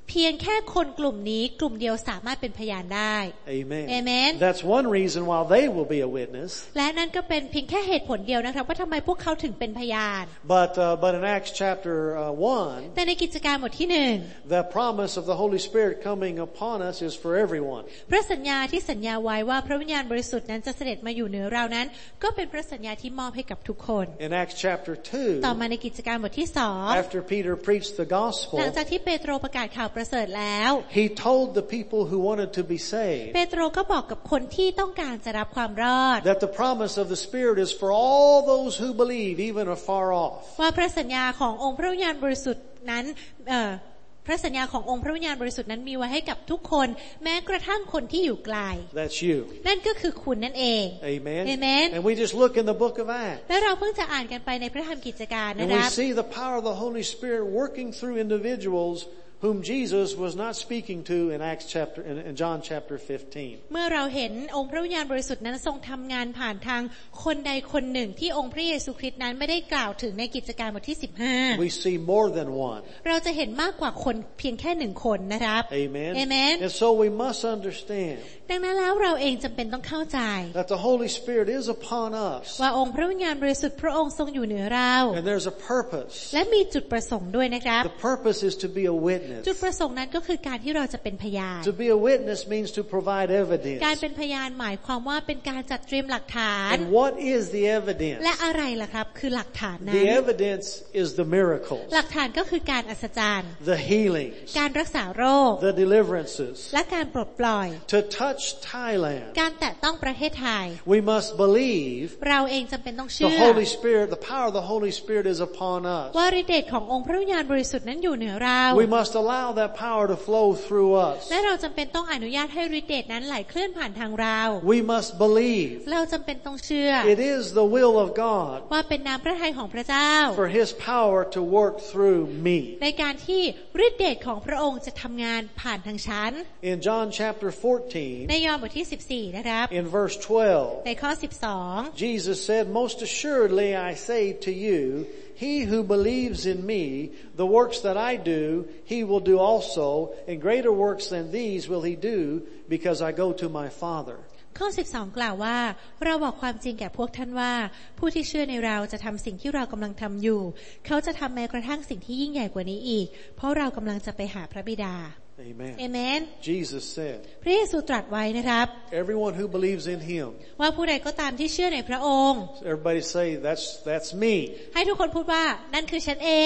เพียงแค่คนกลุ่มนี้กลุ่มเดียวสามารถเป็นพยานได้ Amen. Amen. That's one reason why they will be a witness. และนั่นก็เป็นเพียงแค่เหตุผลเดียวนะครับว่าทำไมพวกเขาถึงเป็นพยาน But uh, but in Acts chapter uh, one, แต่ในกิจการบทที่หนึ่ง the promise of the Holy Spirit coming upon us is for everyone. พระสัญญาที่สัญญาไว้ว่าพระวิญญาณบริสุทธิ์นั้นจะเสด็จมาอยู่เหนือเรานั้นก็เป็นพระสัญญาที่มอบให้กับทุกคน In Acts chapter two, ต่อมาในกิจการบทที่สอง after Peter preached the gospel, หลังจากที่เปโตรประกาศข่าวประเสริฐแล้ว he told the people who wanted to be saved เปโตรก็บอกกับคนที่ต้องการจะรับความรอด that the promise of the Spirit is for all those who believe, even afar off. ว่าพระสัญญาขององค์พระวิญญาณบริสุทธิ์นั้นเอ่อพระสัญญาขององค์พระวิญญาณบริสุทธิ์นั้นมีไว้ให้กับทุกคนแม้กระทั่งคนที่อยู่ไกล That's you. นั่นก็คือคุณนั่นเอง Amen. Amen. And we just look in the book of Acts. และเราเพิ่งจะอ่านกันไปในพระธรรมกิจการนะ And ค we รับ see the power of the Holy Spirit working through individuals whom Jesus was not speaking to in Acts chapter, in, in John chapter fifteen. เมื่อเราเห็นองค์พระวิญญาณบริสุทธิ์นั้นทรงทำงานผ่านทางคนใดคนหนึ่งที่องค์พระเยซูคริสต์นั้นไม่ได้กล่าวถึงในกิจการบทที่สิบห้า We see more than one. เราจะเห็นมากกว่าคนเพียงแค่หนึ่งคนนะครับ Amen. Amen. And so we must understand ดังนั้นแล้วเราเองจำเป็นต้องเข้าใจ that the Holy Spirit is upon us. ว่าองค์พระวิญญาณบริสุทธิ์พระองค์ทรงอยู่เหนือเรา And there's a purpose. และมีจุดประสงค์ด้วยนะครับ The purpose is to be a witness. จุดประสงค์นั้นก็คือการที่เราจะเป็นพยาน To be a witness means to provide การ evidence. เป็นพยานหมายความว่าเป็นการจัดเตรียมหลักฐาน And what is the evidence? และอะไรล่ะครับคือหลักฐานนั้น The evidence is the miracles, หลักฐานก็คือการอัศจรรย์ the healings, การรักษาโรค the deliverances. และการปลดปล่อย To touch Thailand, การแตะต้องประเทศไทย we must believe เราเองจำเป็นต้อง the เชื่อ Holy Spirit, the power of the Holy Spirit is upon us. ว่าฤทธิ์เดชขององค์พระวิญญาณบริสุทธิ์นั้นอยู่เหนือเรา We must allow that power to flow through us. และเราจำเป็นต้องอนุญาตให้ฤทธิ์เดชนั้นไหลเคลื่อนผ่านทางเรา We must believe เราจำเป็นต้องเชื่อ it is the will of God ว่าเป็นน้ำพระทัยของพระเจ้า for His power to work through me. ในการที่ฤทธิ์เดชของพระองค์จะทำงานผ่านทางฉัน In John chapter fourteen, ในยอห์นบทที่สิบสี่นะครับ in verse twelve, ในข้อสิบสอง Jesus said, "Most assuredly I say to you, he who believes in me, the works that I do, he will do also, and greater works than these will he do, because I go to my Father." ข้อสิบสองกล่าวว่าเราบอกความจริงแก่พวกท่านว่าผู้ที่เชื่อในเราจะทำสิ่งที่เรากำลังทำอยู่เขาจะทำแม้กระทั่งสิ่งที่ยิ่งใหญ่กว่านี้อีกเพราะเรากำลังจะไปหาพระบิดา Amen. Amen. Jesus said, พระเยซูตรัสไว้นะครับ everyone who believes in him, ว่าผู้ใดก็ตามที่เชื่อในพระองค์ everybody say, that's, that's me, ให้ทุกคนพูดว่านั่นคือฉันเอง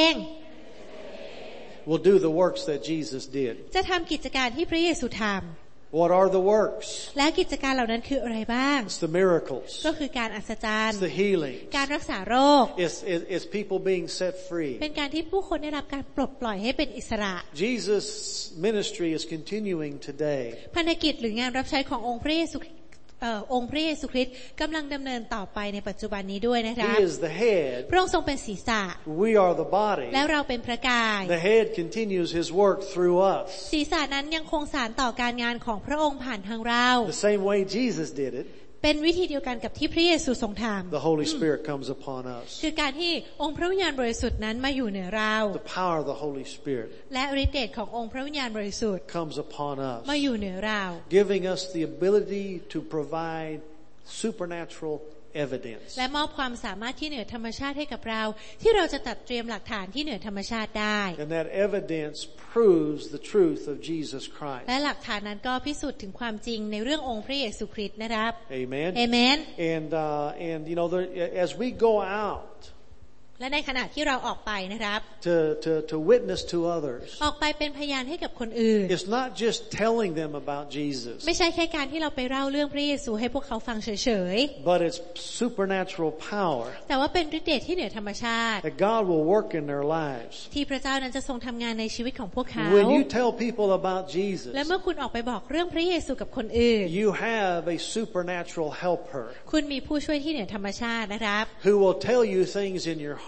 will do the works that Jesus did. จะทำกิจการที่พระเยซูทำ What are the works? และกิจการเหล่านั้นคืออะไรบ้าง It's the miracles. ก็คือการอัศจรรย์ It's the healing. การรักษาโรค It's, it's, it's people being set free. เป็นการที่ผู้คนได้รับการปลดปล่อยให้เป็นอิสระ Jesus' ministry is continuing today. ภารกิจหรืองานรับใช้ขององค์พระเยซูเอ่อองค์พระเยซูคริสต์กำลังดำเนินต่อไปในปัจจุบันนี้ด้วยนะครับ He is the head. พระองค์ทรงเป็นศีรษะ We are the body. แล้วเราเป็นพระกาย The head continues his work through us. ศีรษะนั้นยังคงสานต่อการงานของพระองค์ผ่านทางเรา The same way Jesus did it, เป็นวิธีเดียวกันกับที่พระเยซูทรงท the Holy Spirit comes upon us. ำคือการที่องค์พระวิญญาณบริสุทธิ์นั้นมาอยู่เหนือเรา The power of the Holy Spirit และฤทธิ์เดชขององค์พระวิญญาณบริสุทธิ์ comes upon us, มาอยู่เหนือเรา giving us the ability to provide supernatural evidence. และมอบความสามารถที่เหนือธรรมชาติให้กับเราที่เราจะตัดเตรียมหลักฐานที่เหนือธรรมชาติได้ And that evidence proves the truth of Jesus Christ. และหลักฐานนั้นก็พิสูจน์ถึงความจริงในเรื่ององค์พระเยซูคริสต์นะครับ Amen. เอเมน And uh, and you know, there, as we go out และในขณะที่เราออกไปนะครับ to to to witness to others, ออกไปเป็นพยานให้กับคนอื่น it's not just telling them about Jesus, ไม่ใช่แค่การที่เราไปเล่าเรื่องพระเยซูให้พวกเขาฟังเฉย but it's supernatural power ๆแต่ว่าเป็นฤทธิ์เดชที่เหนือธรรมชาติ that God will work in their lives. ที่พระเจ้านั้นจะทรงทำงานในชีวิตของพวกเขา When you tell people about Jesus, และเมื่อคุณออกไปบอกเรื่องพระเยซูกับคนอื่น you have a supernatural helper คุณมีผู้ช่วยที่เหนือธรรมชาตินะครับ who will tell you things in your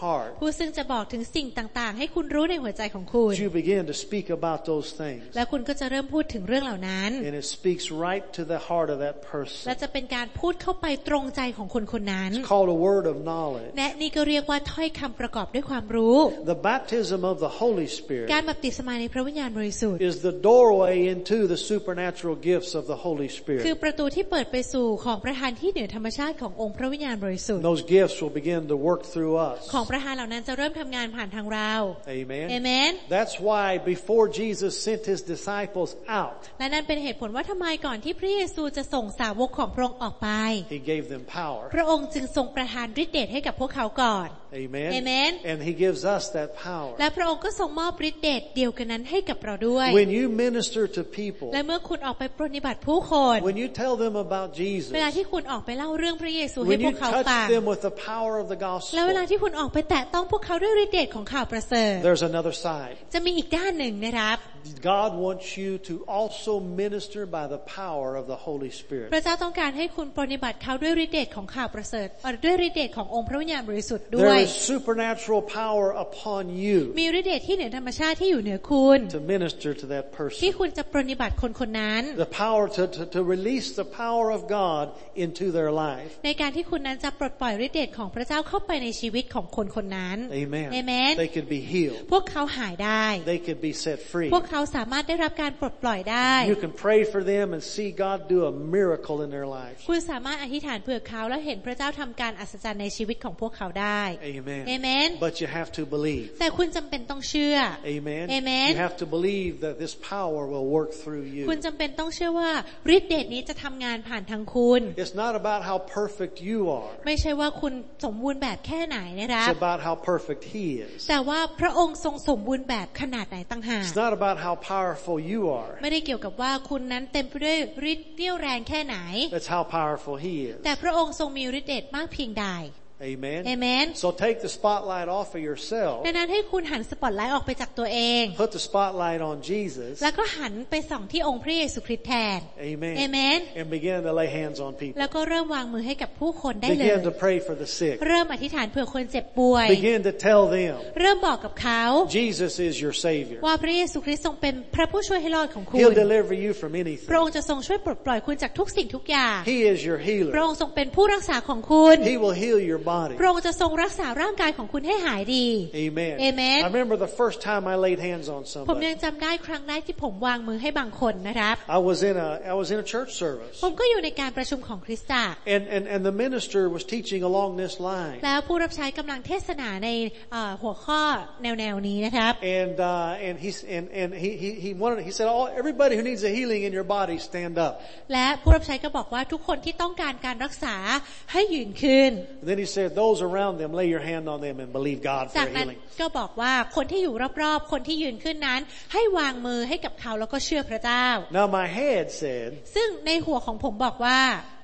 heart. ผู้ซึ่งจะบอกถึงสิ่งต่างๆให้คุณรู้ในหัวใจของคุณ You begin to speak about those things. และคุณก็จะเริ่มพูดถึงเรื่องเหล่านั้น And it speaks right to the heart of that person. และจะเป็นการพูดเข้าไปตรงใจของคนคนนั้น It's called a word of knowledge. และนี่ก็เรียกว่าถ้อยคำประกอบด้วยความรู้ The baptism of the Holy Spirit การบัพติศมาในพระวิญญาณบริสุทธิ์ is the doorway into the supernatural gifts of the Holy คือ Spirit. ประตูที่เปิดไปสู่ของประทานที่เหนือธรรมชาติขององค์พระวิญญาณบริสุทธิ์ Those gifts will begin to work through us. ของประทานเหล่านั้นจะเริ่มทำงานผ่านทางเรา Amen. เอเมน That's why before Jesus sent his disciples out, และนั่นเป็นเหตุผลว่าทำไมก่อนที่พระเยซูจะส่งสาวกของพระองค์ออกไป he gave them power. พระองค์จึงทรงประทานฤทธิ์เดชให้กับพวกเขาก่อน Amen. Amen. And he gives us that power. และพระองค์ก็ทรงมอบฤทธิ์เดชเดียวกันนั้นให้กับเราด้วย When you minister to people, และเมื่อคุณออกไปปฏิบัติผู้คน when you tell them about Jesus, เวลาที่คุณออกไปเล่าเรื่องพระเยซูให้ when พ you วกเขา touch ฟัง them with the power of the แล้วเวลา gospel, ที่คุณออกไปแตะต้องพวกเขาด้วยฤทธิ์เดชของข่าวประเสริฐ there's another side. จะมีอีกด้านหนึ่งนะครับ God wants you to also minister by the power of the Holy พ Spirit. ระเจ้าต้องการให้คุณปฏิบัติเขาด้วยฤทธิ์เดชของข่าวประเสริฐเอ่อด้วยฤทธิ์เดชขององค์พระวิญญาณบริสุทธิ์ด้ว There ย is supernatural power upon you มีฤทธิ์เดชที่เหนือธรรมชาติที่อยู่เหนือคุณ to minister to that ที่ person. คุณจะปฏิบัติคนคนนั้น The power to, to, to release the power of God into their life. ในการที่คุณนั้นจะปลดปล่อยฤทธิ์เดชของพระเจ้าเข้าไปในชีวิตของคนคนนั้น Amen. Amen. They could be healed. พวกเขาหายได้ They could be set free. พวกเขาสามารถได้รับการปลดปล่อยได้ You can pray for them and see God do a miracle in their lives. คุณสามารถอธิษฐานเผื่อเขาและเห็นพระเจ้าทำการอัศจรรย์ในชีวิตของพวกเขาได้ Amen. Amen. But you have to believe. แต่คุณจำเป็นต้องเชื่อ Amen. Amen. You have to believe that this power will work through คุณ you. จำเป็นต้องเชื่อว่าฤทธิ์เดชนี้จะทำงานผ่านทางคุณ It's not about how perfect you are. ไม่ใช่ว่าคุณสมบูรณ์แบบแค่ไหนนะครับ It's about how perfect He is. แต่ว่าพระองค์ทรงสมบูรณ์แบบขนาดไหนต่างหาก It's not about how powerful you are. ไม่ได้เกี่ยวกับว่าคุณนั้นเต็มไปด้วยฤทธิ์เรี่ยวแรงแค่ไหน It's how powerful He is. แต่พระองค์ทรงมีฤทธิ์เดชมากเพียงใด Amen. Amen. So take the spotlight off of yourself. ดังนั้นให้คุณหันสปอตไลท์ออกไปจากตัวเอง Put the spotlight on Jesus. แล้วก็หันไปส่องที่องค์พระเยซูคริสต์แทน Amen. Amen. And begin to lay hands on people. แล้วก็เริ่มวางมือให้กับผู้คนได้เลย Begin to pray for the sick. เริ่มอธิษฐานเผื่อคนเจ็บป่วย Begin to tell them, เริ่มบอกกับเขา Jesus is your Savior. ว่าพระเยซูคริสต์ทรงเป็นพระผู้ช่วยให้รอดของคุณ He'll deliver you from พระ anything. องค์จะทรงช่วยปลดปล่อยคุณจากทุกสิ่งทุกอย่าง He is your พระ healer. องค์ทรงเป็นผู้รักษาของคุณ He will heal your body. พระองค์จะทรงรักษาร่างกายของคุณให้หายดี Amen. Amen. I remember the first time I laid hands on ผมยั somebody. งจำได้ครั้งแรกที่ผมวางมือให้บางคนนะครับ I was in a I was in a church service. ผมก็อยู่ในการประชุมของคริสตจักร And and and the minister was teaching along this line. แล้วผู้รับใช้กำลังเทศนาในเอ่อหัวข้อแนวๆนี้นะครับ And uh and he and and he he he wanted he said all everybody who needs a healing in your body stand up. และผู้รับใช้ก็บอกว่าทุกคนที่ต้องการการรักษาให้ยืนขึ้น And then he said those around them lay your hand on them and believe God จา for กนั้น healing. ก็บอกว่าคนที่อยู่รอบๆคนที่ยืนขึ้นนั้นให้วางมือให้กับเขาแล้วก็เชื่อพระเจ้า Now my head said, ซึ่งในหัวของผมบอกว่า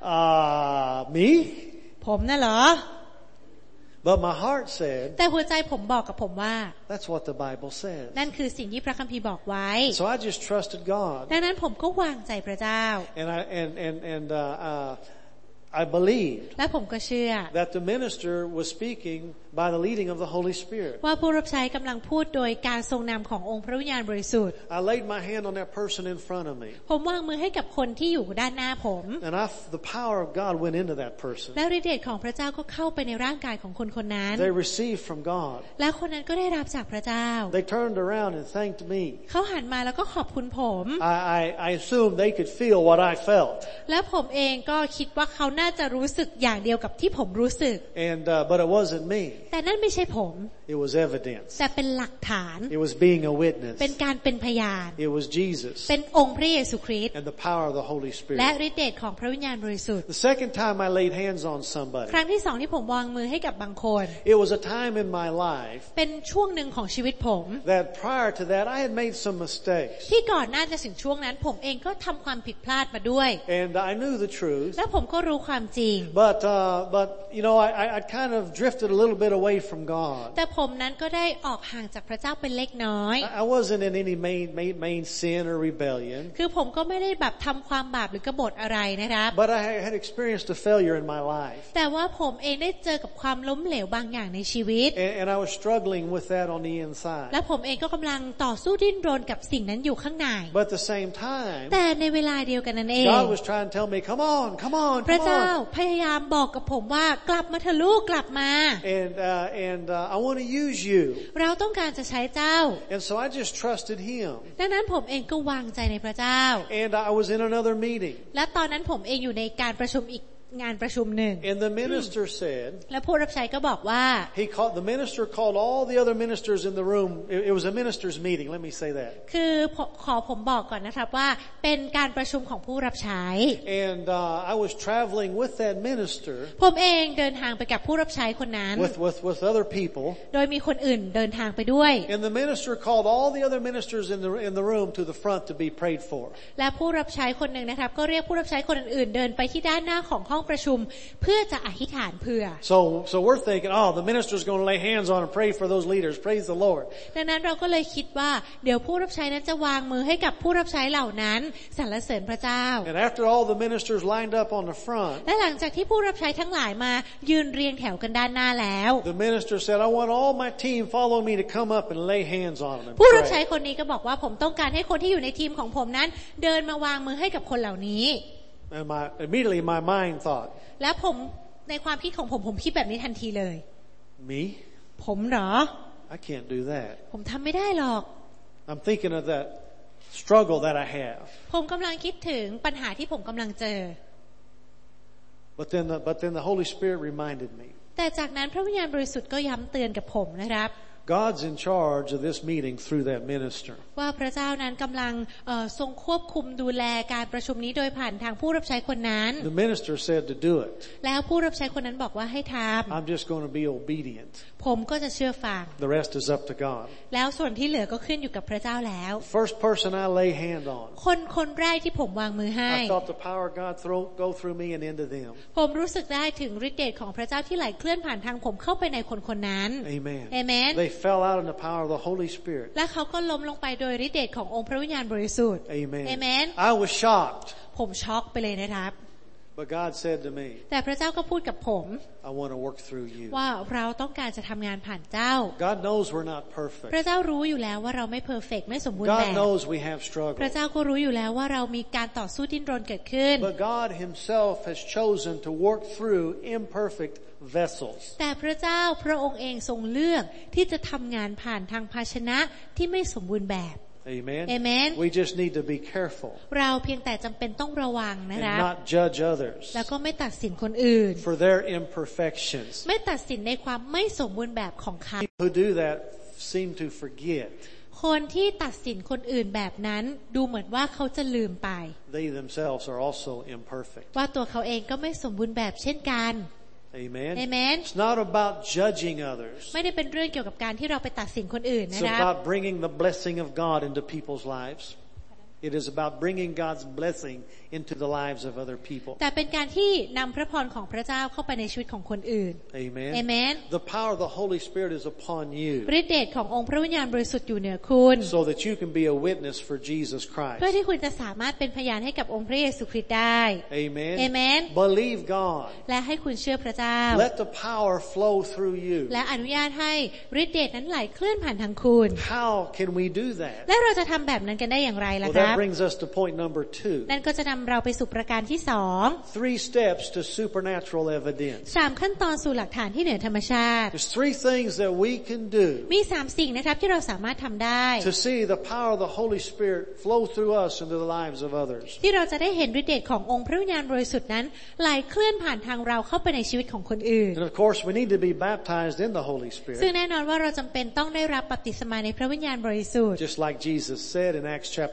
uh me? ผมน่ะเหรอ But my heart said, แต่หัวใจผมบอกกับผมว่า that's what the Bible says. นั่นคือสิ่งที่พระคัมภีร์บอกไว้ So I just trusted God. ดังนั้นผมก็วางใจพระเจ้า And I and and and uh, uh I believed และผมก็เชื่อ that the minister was speaking by the leading of the Holy Spirit. ว่าผู้รับใช้กำลังพูดโดยการทรงนำขององค์พระวิญญาณบริสุทธิ์ I laid my hand on that person in front of me. ผมวางมือให้กับคนที่อยู่ด้านหน้าผม And I, the power of God went into that person. และฤทธิ์เดชของพระเจ้าก็เข้าไปในร่างกายของคนคนนั้น They received from God. และคนนั้นก็ได้รับจากพระเจ้า They turned around and thanked me. เขาหันมาแล้วก็ขอบคุณผม I, I, I assumed they could feel what I felt. และผมเองก็คิดว่าเขาน่าจะรู้สึกอย่างเดียวกับที่ผมรู้สึก And uh, but it wasn't me. แต่นั่นไม่ใช่ผม It was evidence. แต่เป็นหลักฐาน It was being a witness. เป็นการเป็นพยาน It was Jesus เป็นองค์พระเยซูคริสต์ and the power of the Holy และ Spirit. ฤทธิ์เดชของพระวิญญาณบริสุทธิ์ The second time I laid hands on somebody, ครั้งที่สองที่ผมวางมือให้กับบางคน it was a time in my life เป็นช่วงหนึ่งของชีวิตผม that prior to that I had made some mistakes. ที่ก่อนหน้าจะถึงช่วงนั้นผมเองก็ทำความผิดพลาดมาด้วย And I knew the truth. และผมก็รู้ความจริง But uh, but you know I I kind of drifted a little bit away away from God. แต่ผมนั้นก็ได้ออกห่างจากพระเจ้าเป็นเล็กน้อย I wasn't in any main main main sin or rebellion. คือผมก็ไม่ได้แบบทำความบาปหรือกบฏอะไรนะครับ But I had experienced a failure in my life. แต่ว่าผมเองได้เจอกับความล้มเหลวบางอย่างในชีวิต And, and I was struggling with that on the inside. และผมเองก็กำลังต่อสู้ดิ้นรนกับสิ่งนั้นอยู่ข้างใน But at the same time, แต่ในเวลาเดียวกันนั้นเอง God was trying to tell me, "Come on, come on, พระ come เจ้า on." พยายามบอกกับผมว่ากลับมาเถอะลูกกลับมา And uh, and uh, I want to use you. เราต้องการจะใช้เจ้า And so I just trusted Him. ดังนั้นผมเองก็วางใจในพระเจ้า And I was in another meeting. และตอนนั้นผมเองอยู่ในการประชุมอีกงานประชุมหนึ่ง And the minister said, และผู้รับใช้ก็บอกว่า he called, the minister called all the other ministers in the room. It, it was a minister's meeting, let me say that. คือขอผมบอกก่อนนะครับว่าเป็นการประชุมของผู้รับใช้ And uh, I was traveling with that minister, ผมเองเดินทางไปกับผู้รับใช้คนนั้น with, with, with other people. โดยมีคนอื่นเดินทางไปด้วย And the minister called all the other ministers in the, in the room to the front to be prayed for. และผู้รับใช้คนหนึ่งนะครับก็เรียกผู้รับใช้คนอื่นๆเดินไปที่ด้านหน้าของห้องประชุมเพื่อจะอธิษฐานเผื่อ So, so we're thinking, oh, the minister's going to lay hands on and pray for those leaders. Praise the Lord. ดังนั้นเราก็เลยคิดว่าเดี๋ยวผู้รับใช้นั้นจะวางมือให้กับผู้รับใช้เหล่านั้นสรรเสริญพระเจ้า And after all the ministers lined up on the front, และหลังจากที่ผู้รับใช้ทั้งหลายมายืนเรียงแถวกันด้านหน้าแล้ว the minister said, I want all my team follow me to come up and lay hands on them. ผู้รับใช้คนนี้ก็บอกว่าผมต้องการให้คนที่อยู่ในทีมของผมนั้นเดินมาวางมือให้กับคนเหล่านี้ And my, immediately my mind thought, และผมในความคิดของผมผมคิดแบบนี้ทันทีเลย me? ผมเหรอ I can't do that. ผมทำไม่ได้หรอก I'm thinking of that struggle that I have. ผมกำลังคิดถึงปัญหาที่ผมกำลังเจอ But then the, but then the Holy Spirit reminded me. แต่จากนั้นพระวิญญาณบริสุทธิ์ก็ย้ำเตือนกับผมนะครับ God's in charge of this meeting through that minister. ว่าพระเจ้านั้นกำลังทรงควบคุมดูแลการประชุมนี้โดยผ่านทางผู้รับใช้คนนั้น The minister said to do it. แล้วผู้รับใช้คนนั้นบอกว่าให้ท I'm just going to be obedient. ำผมก็จะเชื่อฟัง The rest is up to God. แล้วส่วนที่เหลือก็ขึ้นอยู่กับพระเจ้าแล้ว First person I lay hand on. คนคนแรกที่ผมวางมือให้ I felt the power of God throw, go through me and into them. ผมรู้สึกได้ถึงฤทธิ์เดชของพระเจ้าที่ไหลเคลื่อนผ่านทางผมเข้าไปในคนคนนั้น Amen. Amen. They fell out in the power of the Holy Spirit. และเขาก็ล้มลงไปโดยฤทธิ์เดชขององค์พระวิญญาณบริสุทธิ์ Amen. Amen. I was shocked. ผมช็อกไปเลยนะครับ But God said to me, แต่พระเจ้าก็พูดกับผม I want to work through you. ว่าเราต้องการจะทำงานผ่านเจ้า God knows we're not perfect. พระเจ้ารู้อยู่แล้วว่าเราไม่เพอร์เฟกต์ไม่สมบูรณ์แบ God บ knows we have พระ struggles. เจ้าก็รู้อยู่แล้วว่าเรามีการต่อสู้ดิ้นรนเกิดขึ้น But God Himself has chosen to work through imperfect vessels. แต่พระเจ้าพระองค์เองทรงเลือกที่จะทำงานผ่านทางภาชนะที่ไม่สมบูรณ์แบบ Amen. Amen. We just need to be careful เราเพียงแต่จำเป็นต้องระวังนะ and ครับ not judge others แล้วก็ไม่ตัดสินคนอื่น for their imperfections. ไม่ตัดสินในความไม่สมบูรณ์แบบของเขา People who do that seem to forget คนที่ตัดสินคนอื่นแบบนั้นดูเหมือนว่าเขาจะลืมไป they themselves are also imperfect. ว่าตัวเขาเองก็ไม่สมบูรณ์แบบเช่นกัน Amen. Amen. It's not about judging others. ไม่ได้เป็นเรื่องเกี่ยวกับการที่เราไปตัดสินคนอื่น It's นะครับ about bringing the blessing of God into people's lives. It is about bringing God's blessing into the lives of other people. แต่เป็นการที่นำพระพรของพระเจ้าเข้าไปในชีวิตของคนอื่น Amen. Amen. The power of the Holy Spirit is upon you ฤทธิ์เดชขององค์พระวิญญาณบริสุทธิ์อยู่เหนือคุณ so that you can be a witness for Jesus เพื่อ Christ. ที่คุณจะสามารถเป็นพยานให้กับองค์พระเยซูคริสต์ได้ Amen. Amen. Believe God. และให้คุณเชื่อพระเจ้า Let the power flow through you. และอนุญาตให้ฤทธิ์เดชนั้นไหลเคลื่อนผ่านทางคุณ How can we do that? และเราจะทำแบบนั้นกันได้อย่างไรล่ะ Well, ครับ that brings us to point number two. นั่นก็จะนำเราไปสู่ประการที่สอง Three steps to supernatural evidence. สามขั้นตอนสู่หลักฐานที่เหนือธรรมชาติ There's three things that we can do มีสามสิ่งนะครับที่เราสามารถทำได้ to see the power of the Holy Spirit flow through us into the lives of others. ที่เราจะได้เห็นฤทธิ์เดชขององค์พระวิญญาณบริสุทธิ์นั้นไหลเคลื่อนผ่านทางเราเข้าไปในชีวิตของคนอื่น And of course, we need to be baptized in the Holy ซึ่ง Spirit. แน่นอนว่าเราจำเป็นต้องได้รับบัพติศมาในพระวิญญาณบริสุทธิ์ Just like Jesus said in Acts chapter one and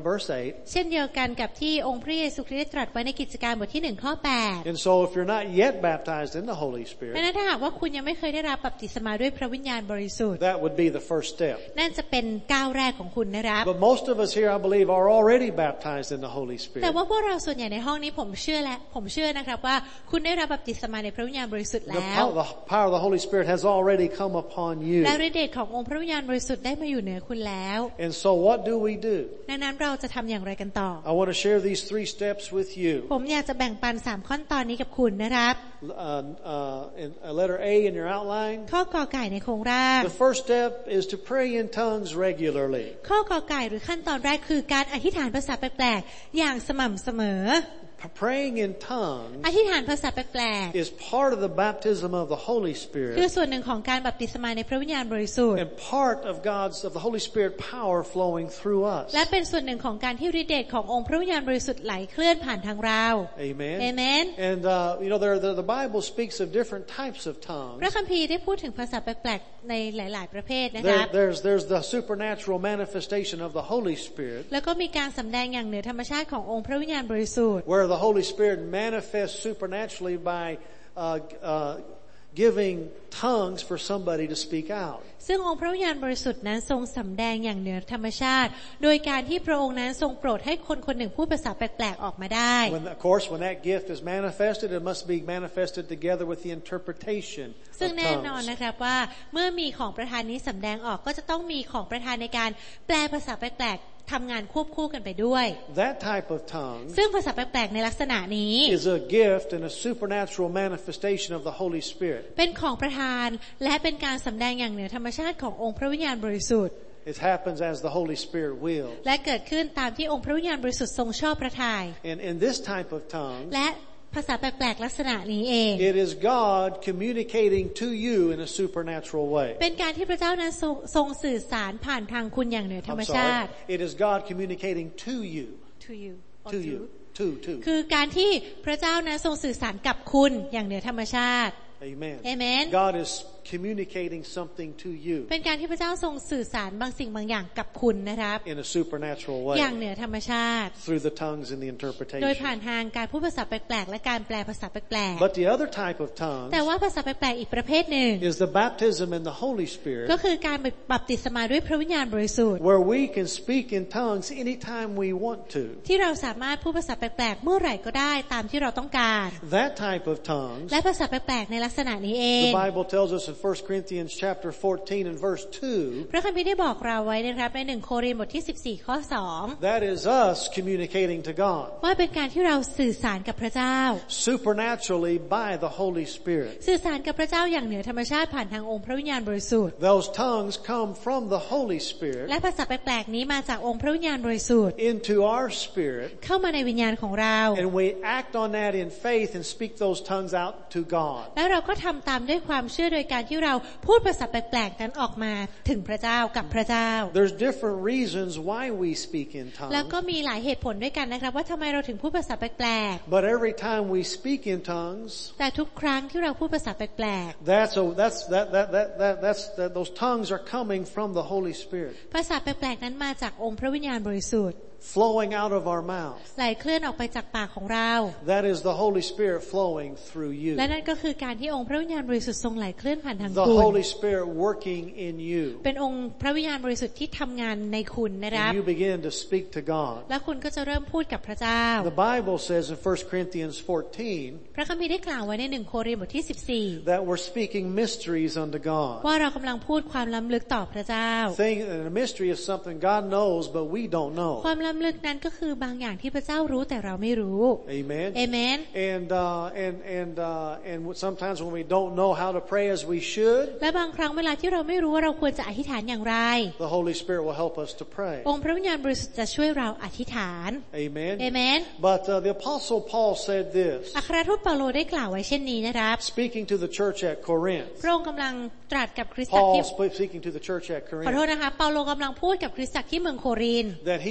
verse eight. เช่นเดียวกันกับที่องค์พระเยซูคริสต์ได้ตรัสไว้ในกิจการบทที่หนึ่งข้อแปด And so if you're not yet baptized in the Holy Spirit, ดังนั้นถ้าหากว่าคุณยังไม่เคยได้รับบัพติศมาด้วยพระวิญญาณบริสุทธิ์ that would be the first step. นั่นจะเป็นก้าวแรกของคุณนะครับ But most of us here, I believe, are already baptized in the Holy แต่ Spirit. ว่าพวกเราส่วนใหญ่ในห้องนี้ผมเชื่อและผมเชื่อนะครับว่าคุณได้รับบัพติศมาในพระวิญญาณบริสุทธิ์ The แล้ว power, the power of the Holy Spirit has already come upon you. และฤทธิ์เดชขององค์พระวิญญาณบริสุทธิ์ได้มาอยู่เหนือคุณแล้ว And so what do we do? ดังนั้นเราจะทำอย่างไรกันต่อ I want to share these three steps with you. ผมอยากจะแบ่งปันสามขั้นตอนนี้กับคุณนะครับ Uh, uh, in, uh, letter A in your outline. ข้อกอไก่ในโครงร่าง The first step is to pray in tongues regularly. ข้อกอไก่หรือขั้นตอนแรกคือการอธิษฐานภาษาแปลกๆอย่างสม่ำเสมอ Praying in tongues อธิษฐานภาษาแปลก is part of the baptism of the Holy ๆ Spirit คือส่วนหนึ่งของการบัพติศมาในพระวิญญาณบริสุทธิ์ and part of God's, of the Holy Spirit power flowing through us. และเป็นส่วนหนึ่งของการที่ฤทธิ์เดชขององค์พระวิญญาณบริสุทธิ์ไหลเคลื่อนผ่านทางเรา Amen. Amen. And, uh, you know, there, the, the Bible speaks of different types of tongues. พระคัมภีร์ได้พูดถึงภาษาแปลกๆในหลายๆประเภทนะครับ There, there's, there's the supernatural manifestation of the Holy Spirit, แล้วก็มีการสำแดงอย่างเหนือธรรมชาติขององค์พระวิญญาณบริสุทธิ์ where the Holy Spirit manifests supernaturally by uh, uh, giving tongues for somebody to speak out. ซึ่งองค์พระวิญญาณบริสุทธิ์นั้นทรงสำแดงอย่างเหนือธรรมชาติโดยการที่พระองค์นั้นทรงโปรดให้คนคนหนึ่งพูดภาษาแปลกๆออกมาได้ When, of course, when that gift is manifested, it must be manifested together with the interpretation ซึ่ง of แน่นอน tongues. นะครับว่าเมื่อมีของประทานนี้สำแดงออกก็จะต้องมีของประทานในการแปลภาษาแปลกๆทำงานควบคู่กันไปด้วย That type of tongue ซึ่งภาษาแปลกๆในลักษณะนี้ is a gift and a supernatural manifestation of the Holy Spirit. เป็นของประทานและเป็นการสำแดงอย่างเหนือธรรมชาติขององค์พระวิญญาณบริสุทธิ์ It happens as the Holy Spirit wills. และเกิดขึ้นตามที่องค์พระวิญญาณบริสุทธิ์ทรงชอบพระทัย And in this type of tongue, และภาษาแปลกๆลักษณะนี้เอง it is God communicating to you in a supernatural way. เป็นการที่พระเจ้านั้นทรงทรงสื่อสารผ่านทางคุณอย่างเหนือธรรม I'm ชาติ sorry. It is God communicating to you. to you or To to you. To, to. คือการที่พระเจ้านั้นทรงสื่อสารกับคุณอย่างเหนือธรรมชาติ Amen. Amen. God is communicating something to you เป็นการที่พระเจ้าทรงสื่อสารบางสิ่งบางอย่างกับคุณนะครับ in a supernatural way อย่างเหนือธรรมชาติ through the tongues and the โดยผ่า interpretation. นทางการพูดภาษาแปลกๆและการแปลภาษาแปลก But the other type of ๆ tongues แต่ว่าภาษาแปลกๆอีกประเภทหนึ่ง is the baptism in the Holy ก็ Spirit คือการบัพติศมาด้วยพระวิญญาณบริสุทธิ์ where we can speak in tongues anytime we want to. ที่เราสามารถพูดภาษาแปลกๆเมื่อไหร่ก็ได้ตามที่เราต้องการ That type of tongues, และภาษาแปลกๆในลักษณะนี้เอง the Bible tells us in First Corinthians chapter fourteen and verse two, พระคัมภีร์ได้บอกเราไว้นะครับในหนึ่งโครินธ์บทที่สิบสี่ข้อสอง that is us communicating to God ว่าเป็นการที่เราสื่อสารกับพระเจ้า supernaturally by the Holy Spirit. สื่อสารกับพระเจ้าอย่างเหนือธรรมชาติผ่านทางองค์พระวิญญาณบริสุทธิ์ Those tongues come from the Holy Spirit และภาษาแปลกๆนี้มาจากองค์พระวิญญาณบริสุทธิ์ into our spirit, เข้ามาในวิญญาณของเรา and we act on that in faith and speak those tongues out to God. แล้วเราก็ทำตามด้วยความเชื่อโดยการที่เราพูดภาษาแปลกๆนั้นออกมาถึงพระเจ้ากับพระเจ้า There's different reasons why we speak in แล้ว tongues, ก็มีหลายเหตุผลด้วยกันนะครับว่าทำไมเราถึงพูดภาษาแปลก but every time we speak in tongues, ๆแต่ทุกครั้งที่เราพูดภาษาแปลก that's a, that's that that that, that that's that those tongues are coming from the Holy Spirit, ๆภาษาแปลกๆนั้นมาจากองค์พระวิญญาณบริสุทธิ์ flowing out of our mouth. ไหลเคลื่อนออกไปจากปากของเรา That is the Holy Spirit flowing through you. และนั่นก็คือการที่องค์พระวิญญาณบริสุทธิ์ทรงไหลเคลื่อนผ่านทาง The คุณ Holy Spirit working in you. เป็นองค์พระวิญญาณบริสุทธิ์ที่ทำงานในคุณนะครับ And you begin to speak to God. และคุณก็จะเริ่มพูดกับพระเจ้า The Bible says in First Corinthians fourteen พระคัมภีร์ได้กล่าวไว้ในหนึ่งโครินธ์บทที่สิบสี่ that we're speaking mysteries unto God. ว่าเรากำลังพูดความล้ำลึกต่อพระเจ้า Thing, and a mystery is something God knows, but we don't know. ความล้ำลึกนั้นก็คือบางอย่างที่พระเจ้ารู้แต่เราไม่รู้ Amen. เอเมน And uh, and and uh, and sometimes when we don't know how to pray as we should, และบางครั้งเวลาที่เราไม่รู้ว่าเราควรจะอธิษฐานอย่างไร the Holy Spirit will help us to pray. องค์พระวิญญาณบริสุทธิ์จะช่วยเราอธิษฐาน Amen. เอเมน But uh, the Apostle Paul said this, อัครทูตเปาโลได้กล่าวไว้เช่นนี้นะครับ speaking to the church at Corinth. พระองค์กำลังตรัสกับคริสตจักร Paul ที่ speaking to the church at ขอโทษ Corinth นะคะเปาโลกำลังพูดกับคริสตจักรที่เมืองโครินธ์ that he spoke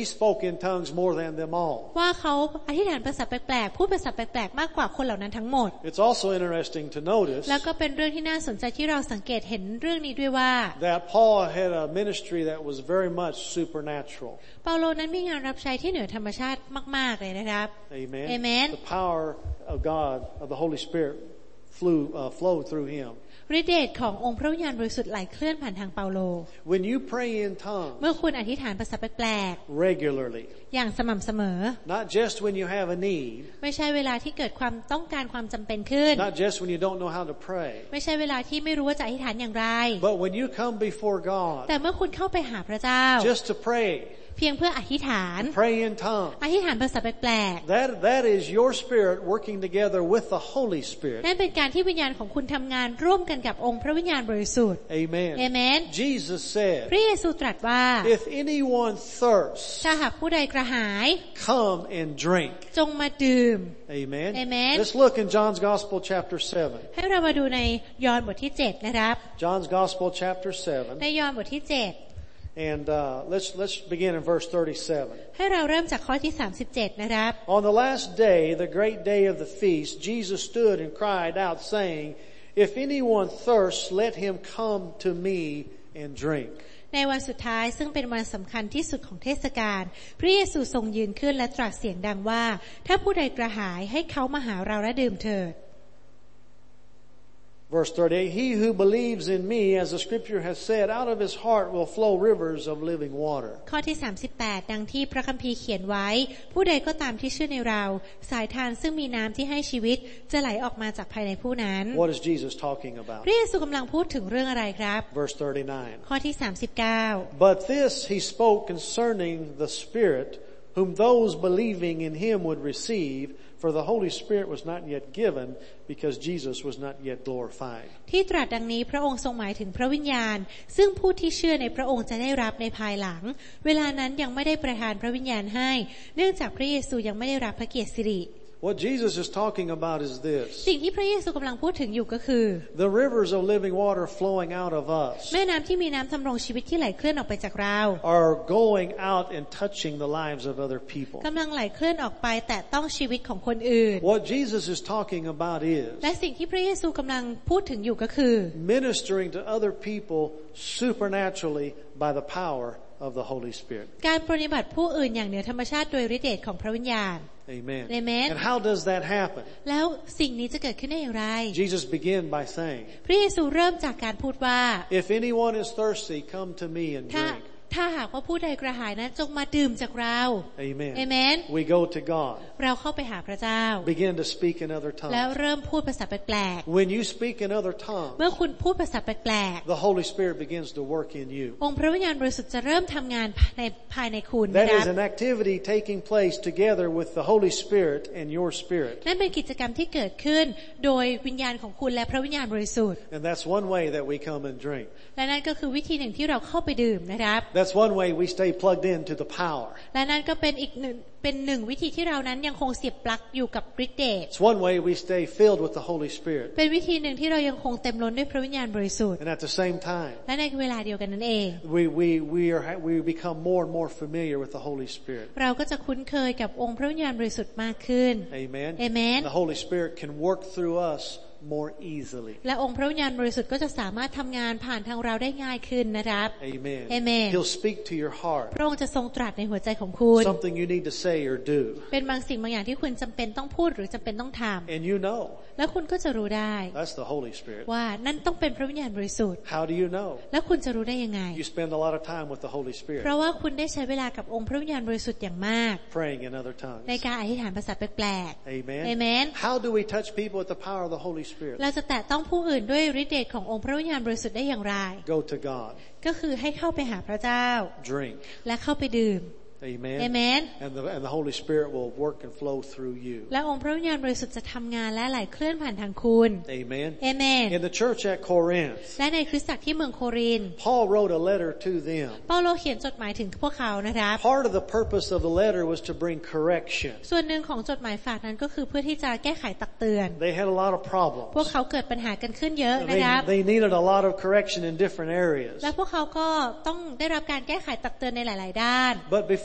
in tongues more than them all. ว่าเขาอธิษฐานภาษาแปลกๆพูดภาษาแปลกๆมากกว่าคนเหล่านั้นทั้งหมด It's also interesting to notice แล้วก็เป็นเรื่องที่น่าสนใจที่เราสังเกตเห็นเรื่องนี้ด้วยว่า that Paul had a ministry that was very much supernatural. เปาโลนั้นมีงานรับใช้ที่เหนือธรรมชาติมากๆเลยนะครับ Amen. Amen. The power of God, of the Holy Spirit, flew uh, flowed through him. ฤทธิ์เดชขององค์พระวิญญาณบริสุทธิ์ไหลเคลื่อนผ่านทางเปาโล When you pray in tongues เมื่อคุณอธิษฐานภาษาแปลก regularly, ๆอย่างสม่ำเสมอ not just when you have a need, ไม่ใช่เวลาที่เกิดความต้องการความจำเป็นขึ้น not just when you don't know how to pray, ไม่ใช่เวลาที่ไม่รู้ว่าจะอธิษฐานอย่างไร but when you come before God แต่เมื่อคุณเข้าไปหาพระเจ้า just to pray, เพียงเพื่ออธิษฐาน pray in tongues. อธิษฐานภาษาแปลก That that is your spirit working together with the Holy ๆ Spirit. นั่นเป็นการที่วิญญาณของคุณทำงานร่วมกันกับองค์พระวิญญาณบริสุทธิ์ Amen. Amen. Jesus said, พระเยซูตรัสว่า if anyone thirsts, ถ้าหากผู้ใดกระหาย come and drink. จงมาดื่ม Amen. Amen. Let's look in John's Gospel chapter seven. ให้เรามาดูในยอห์นบทที่เจ็ดนะครับ John's Gospel chapter seven. ในยอห์นบทที่เจ็ด And uh, let's let's begin in verse thirty-seven. ให้เราเริ่มจากข้อที่สามสิบเจ็ดนะครับ On the last day, the great day of the feast, Jesus stood and cried out, saying, "If anyone thirsts, let him come to me and drink." ในวันสุดท้ายซึ่งเป็นวันสำคัญที่สุดของเทศกาลพระเยซูทรงยืนขึ้นและตรัสเสียงดังว่าถ้าผู้ใดกระหายให้เขามาหาเราและดื่มเถิด Verse thirty-eight, he who believes in me, as the scripture has said, out of his heart will flow rivers of living water. ข้อที่สามสิบแปดดังที่พระคัมภีร์เขียนไว้ผู้ใดก็ตามที่เชื่อในเราสายทานซึ่งมีน้ำที่ให้ชีวิตจะไหลออกมาจากภายในผู้นั้น What is Jesus talking about? พระเยซูกำลังพูดถึงเรื่องอะไรครับ Verse thirty-nine. ข้อที่สามสิบเก้า But this he spoke concerning the Spirit, whom those believing in him would receive, for the Holy Spirit was not yet given, because Jesus was not yet glorified. ที่ตรัสดังนี้พระองค์ทรงหมายถึงพระวิญญาณซึ่งผู้ที่เชื่อในพระองค์จะได้รับในภายหลังเวลานั้นยังไม่ได้ประทานพระวิญญาณให้เนื่องจากพระเยซูยังไม่ได้รับพระเกียรติสิริ What Jesus is talking about is this. สิ่งที่พระเยซูกำลังพูดถึงอยู่ก็คือ The rivers of living water flowing out of us แม่น้ำที่มีน้ำทำรงชีวิตที่ไหลเคลื่อนออกไปจากเรา are going out and touching the lives of other people. กำลังไหลเคลื่อนออกไปแต่ต้องชีวิตของคนอื่น What Jesus is talking about is และสิ่งที่พระเยซูกำลังพูดถึงอยู่ก็คือ ministering to other people supernaturally by the power of the Holy Spirit. การปฏิบัติผู้อื่นอย่างเหนือธรรมชาติโดยฤทธิ์เดชของพระวิญญาณ Amen. Amen. And how does that happen? แล้วสิ่งนี้จะเกิดขึ้นได้อย่างไร Jesus began by saying, พระเยซูเริ่มจากการพูดว่า if anyone is thirsty, come to me and ถ้า drink. ถ้าหากว่าผู้ใดกระหายนั้นจงมาดื่มจากเรา Amen. Amen. We go to God. เราเข้าไปหาพระเจ้า Begin to speak in other แล้ว tongues. เริ่มพูดภาษาแปลก When you speak in other ๆ tongues, เมื่อคุณพูดภาษาแปลก the Holy Spirit begins to work in you. ๆ องค์พระวิญญาณบริสุทธิ์จะเริ่มทำงานในภายในคุณนะ That ครับ is an activity taking place together with the Holy Spirit and your spirit. นั่นเป็นกิจกรรมที่เกิดขึ้นโดยวิญญาณของคุณและพระวิญญาณบริสุทธิ์ And that's one way that we come and drink. และนั่นก็คือวิธีหนึ่งที่เราเข้าไปดื่มนะครับ That's one way we stay plugged into the power. และนั่นก็เป็นอีกหนึ่งเป็นหนึ่งวิธีที่เรานั้นยังคงเสียบปลั๊กอยู่กับฤทธิ์เดช It's one way we stay filled with the Holy Spirit. เป็นวิธีหนึ่งที่เรายังคงเต็มล้นด้วยพระวิญญาณบริสุทธิ์ And at the same time, และในเวลาเดียวกันนั่นเอง we, we, we, are, we become more and more familiar with the Holy Spirit. เราก็จะคุ้นเคยกับองค์พระวิญญาณบริสุทธิ์มากขึ้น Amen. Amen. The Holy Spirit can work through us more easily. และองค์พระวิญญาณบริสุทธิ์ก็จะสามารถทำงานผ่านทางเราได้ง่ายขึ้นนะครับ Amen. Amen. He'll speak to your heart. พระองค์จะทรงตรัสในหัวใจของคุณ Something you need to say or do. เป็นบางสิ่งบางอย่างที่คุณจำเป็นต้องพูดหรือจำเป็นต้องทำ And you know. แล้วคุณก็จะรู้ได้ That's the Holy Spirit. ว่านั่นต้องเป็นพระวิญญาณบริสุทธิ์ How do you know? แล้วคุณจะรู้ได้ยังไง You spend a lot of time with the Holy เพ Spirit. ราะว่าคุณได้ใช้เวลากับองค์พระวิญญาณบริสุทธิ์อย่างมาก Praying in other tongues. ในการอธิษฐานภาษาแปลก Amen. Amen. How do we touch people with the power of the Holy ๆ Spirit? เราจะแตะต้องผู้อื่นด้วยฤทธิ์เดชขององค์พระวิญญาณบริสุทธิ์ได้อย่างไร Go to God. ก็คือให้เข้าไปหาพระเจ้า Drink. และเข้าไปดื่ม Amen. Amen. And the, and the Holy Spirit will work and flow through you. และองค์พระวิญญาณบริสุทธิ์จะทำงานและไหลเคลื่อนผ่านทางคุณ Amen. Amen. In the church at Corinth, และในคริสตจักรที่เมืองโครินธ์ Paul wrote a letter to them. เปาโลเขียนจดหมายถึงพวกเขานะครับ Part of the purpose of the letter was to bring correction. ส่วนหนึ่งของจดหมายฝากนั้นก็คือเพื่อที่จะแก้ไขตักเตือน They had a lot of พวก problems. เขาเกิดปัญหากันขึ้นเยอะนะ They, ครับ they needed a lot of correction in different areas. และพวกเขาก็ต้องได้รับการแก้ไขตักเตือนในหลาย ๆ ด้าน But before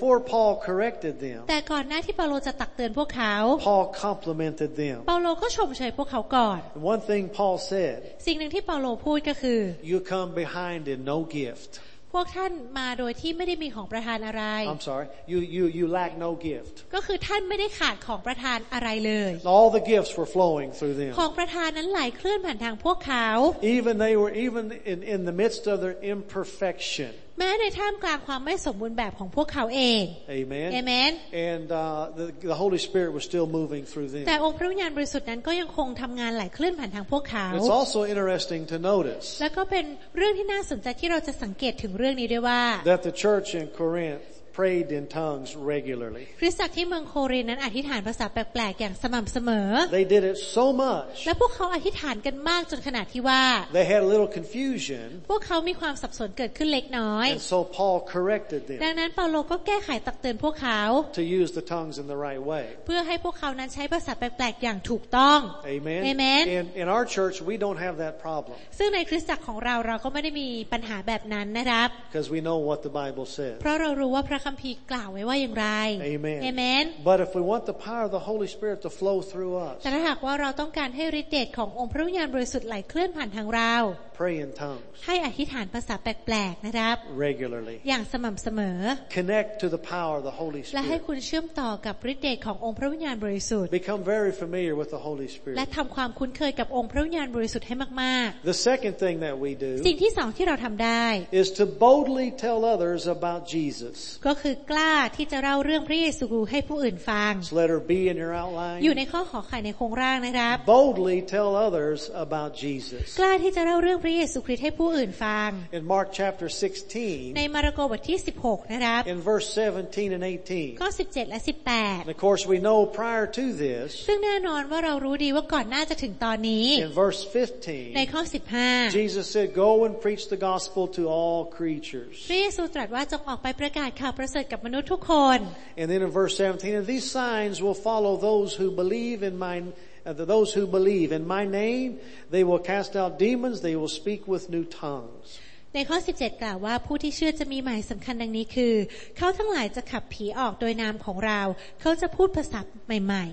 before Paul corrected them, แต่ก่อนหน้าที่เปาโลจะตักเตือนพวกเขา Paul complimented them. เปาโลก็ชมเชยพวกเขาก่อน And one thing Paul said, สิ่งหนึ่งที่เปาโลพูดก็คือ you come behind in no gift. พวกท่านมาโดยที่ไม่ได้มีของประทานอะไร I'm sorry, you, you, you lack no gift. ก็คือท่านไม่ได้ขาดของประทานอะไรเลย All the gifts were flowing through them. ของประทานนั้นไหลเคลื่อนผ่านทางพวกเขา Even they were even in, in the midst of their imperfection. แม้ในท่ามกลางความไม่สมบูรณ์แบบของพวกเขาเอง Amen. Amen. And uh, the, the Holy Spirit was still moving through them. แต่องค์พระวิญญาณบริสุทธิ์นั้นก็ยังคงทำงานไหลเคลื่อนผ่านทางพวกเขา It's also interesting to notice แล้วก็เป็นเรื่องที่น่าสนใจที่เราจะสังเกตถึงเรื่องนี้ด้วยว่า that the church in Corinth prayed in tongues regularly. คริสตจักรที่เมืองโครินธ์นั้นอธิษฐานภาษาแปลกๆอย่างสม่ำเสมอ They did it so much. และพวกเขาอธิษฐานกันมากจนขนาดที่ว่า They had a little confusion. พวกเขามีความสับสนเกิดขึ้นเล็กน้อย And so Paul corrected them ดังนั้นเปาโลก็แก้ไขตักเตือนพวกเขา to use the tongues in the right way. เพื่อให้พวกเขานั้นใช้ภาษาแปลกๆอย่างถูกต้อง Amen. Amen. In, in our church, we don't have that problem ซึ่งในคริสตจักรของเราเราก็ไม่ได้มีปัญหาแบบนั้นนะครับ because we know what the Bible says. เพราะเรารู้ว่าพระคัมภีร์กล่าวไว้ว่าอย่างไร Amen. Amen. But if we want the power of the Holy Spirit to flow through us, แต่ถ้าหากว่าเราต้องการให้ฤทธิ์เดชขององค์พระวิญญาณบริสุทธิ์ไหลเคลื่อนผ่านทางเรา pray in tongues ให้อธิษฐานภาษาแปลกๆนะครับ regularly. อย่างสม่ำเสมอ Connect to the power of the Holy และให้ Spirit. คุณเชื่อมต่อกับฤทธิ์เดชขององค์พระวิญญาณบริสุทธิ์ Become very familiar with the Holy และ Spirit. ทำความคุ้นเคยกับองค์พระวิญญาณบริสุทธิ์ให้มาก The second thing that we ๆ do สิ่งที่สองที่เราทำได้ is to boldly tell others about Jesus. ก็คือกล้าที่จะเล่าเรื่องพระเยซูให้ผู้อื่นฟัง It's letter B in your อยู่ outline. ในข้อขอไข่ในโครงร่างนะครับ Boldly tell others about Jesus. กล้าที่จะเล่าเรื่องพระเยซูคริสต์ให้ผู้อื่นฟัง In Mark chapter sixteen, ในมาระโกบทที่สิบหกนะครับ in verse seventeen and eighteen. ข้อสิบเจ็ดและสิบแปด And of course we know prior to this, ซึ่งแน่นอนว่าเรารู้ดีว่าก่อนหน้าจะถึงตอนนี้ in verse fifteen, ในข้อสิบห้า Jesus said, go and preach the gospel to all creatures. พระเยซูตรัสว่าจงออกไปประกาศข่าวประเสริฐกับมนุษย์ทุกคน And then in verse seventeen, and these signs will follow those who believe in my, uh, those who believe in my name. They will cast out demons. They will speak with new tongues. ในข้อสิบเจ็ดกล่าวว่าผู้ที่เชื่อจะมีหมายสำคัญดังนี้คือเขาทั้งหลายจะขับผีออกโดยนามของเราเขาจะพูดภาษาใหม่ๆ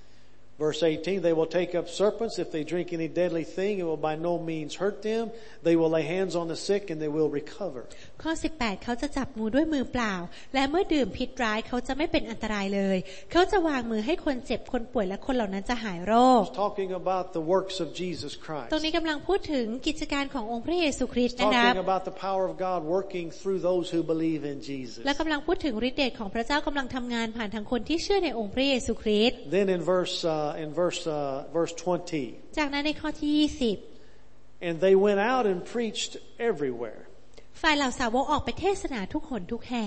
Verse eighteen, they will take up serpents. If they drink any deadly thing, it will by no means hurt them. They will lay hands on the sick and they will recover. ข้อสิบแปดเขาจะจับงูด้วยมือเปล่าและเมื่อดื่มพิษร้ายเขาจะไม่เป็นอันตรายเลยเขาจะวางมือให้คนเจ็บคนป่วยและคนเหล่านั้นจะหายโรค It's talking about the works of Jesus Christ. ตรงนี้กำลังพูดถึงกิจการขององค์พระเยซูคริสต์นะครับ Talking about the power of God working through those who believe in Jesus. และกำลังพูดถึงฤทธิ์เดชของพระเจ้ากำลังทำงานผ่านทางคนที่เชื่อในองค์พระเยซูคริสต์ Then in verse uh, in verse uh, verse twenty, จากนั้นในข้อที่ยี่สิบ and they went out and preached everywhere. ฝ่ายเหล่าสาวกออกไปเทศนาทุกคนทุกแห่ง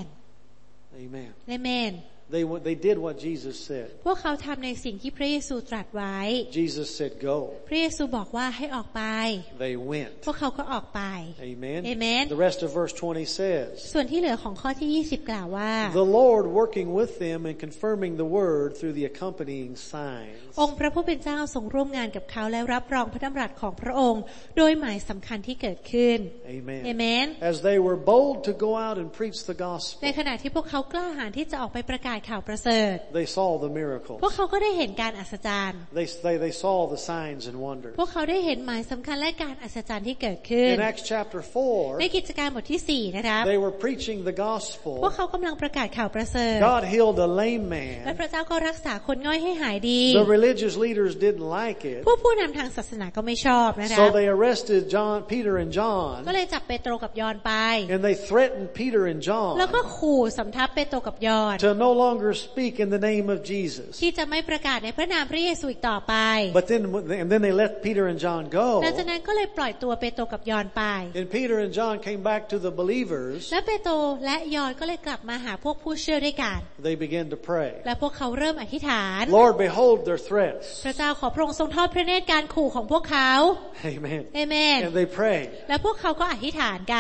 Amen. อาเมน They they did what Jesus said. พวกเขาทำในสิ่งที่พระเยซูตรัสไว้ Jesus said, "Go." พระเยซูบอกว่าให้ออกไป They went. พวกเขาก็ออกไป Amen. Amen. The rest of verse twenty says, ส่วนที่เหลือของข้อที่ยี่สิบกล่าวว่า "The Lord working with them and confirming the word through the accompanying signs." องค์พระผู้เป็นเจ้าทรงร่วมงานกับเขาและรับรองพระดำรัสของพระองค์โดยหมายสำคัญที่เกิดขึ้น Amen. Amen. As they were bold to go out and preach the gospel, ในขณะที่พวกเขากล้าหาญที่จะออกไปประกาศข่าวประเสริฐ they saw the miracles. พวกเขาก็ได้เห็นการอัศจรรย์ They, they, they saw the signs and wonders. พวกเขาได้เห็นหมายสำคัญและการอัศจรรย์ที่เกิดขึ้น In Acts chapter four, ในกิจการบทที่สี่นะครับ they were preaching the พวก gospel. เขากำลังประกาศข่าวประเสริฐ God healed a lame และ man. พระเจ้าก็รักษาคนง่อยให้หายดี The religious leaders didn't like it. ผู้ผู้นำทางศาสนาก็ไม่ชอบนะครั So บ they arrested John, Peter and ก็ John, เลยจับเปโตรกับยอห์นไป and they threatened Peter and แล้วก็ John ขู่สำทับเปโตรกับยอห์น to no longer speak in the name of Jesus. ที่จะไม่ประกาศในพระนามพระเยซูอีกต่อไป But then, and then they let Peter and John หลังจาก go. นั้นก็เลยปล่อยตัวเปโตรกับยอห์นไป And Peter and John came back to the believers. และเปโตรและยอห์นก็เลยกลับมาหาพวกผู้เชื่อด้วยกัน They began to pray. และพวกเขาเริ่มอธิษฐาน Lord, behold their threats. พระเจ้าขอพระองค์ทรงทอดพระเนตรการขู่ของพวกเขา Amen. เอเมน And they prayed. และพวกเขาก็อธิษฐานกัน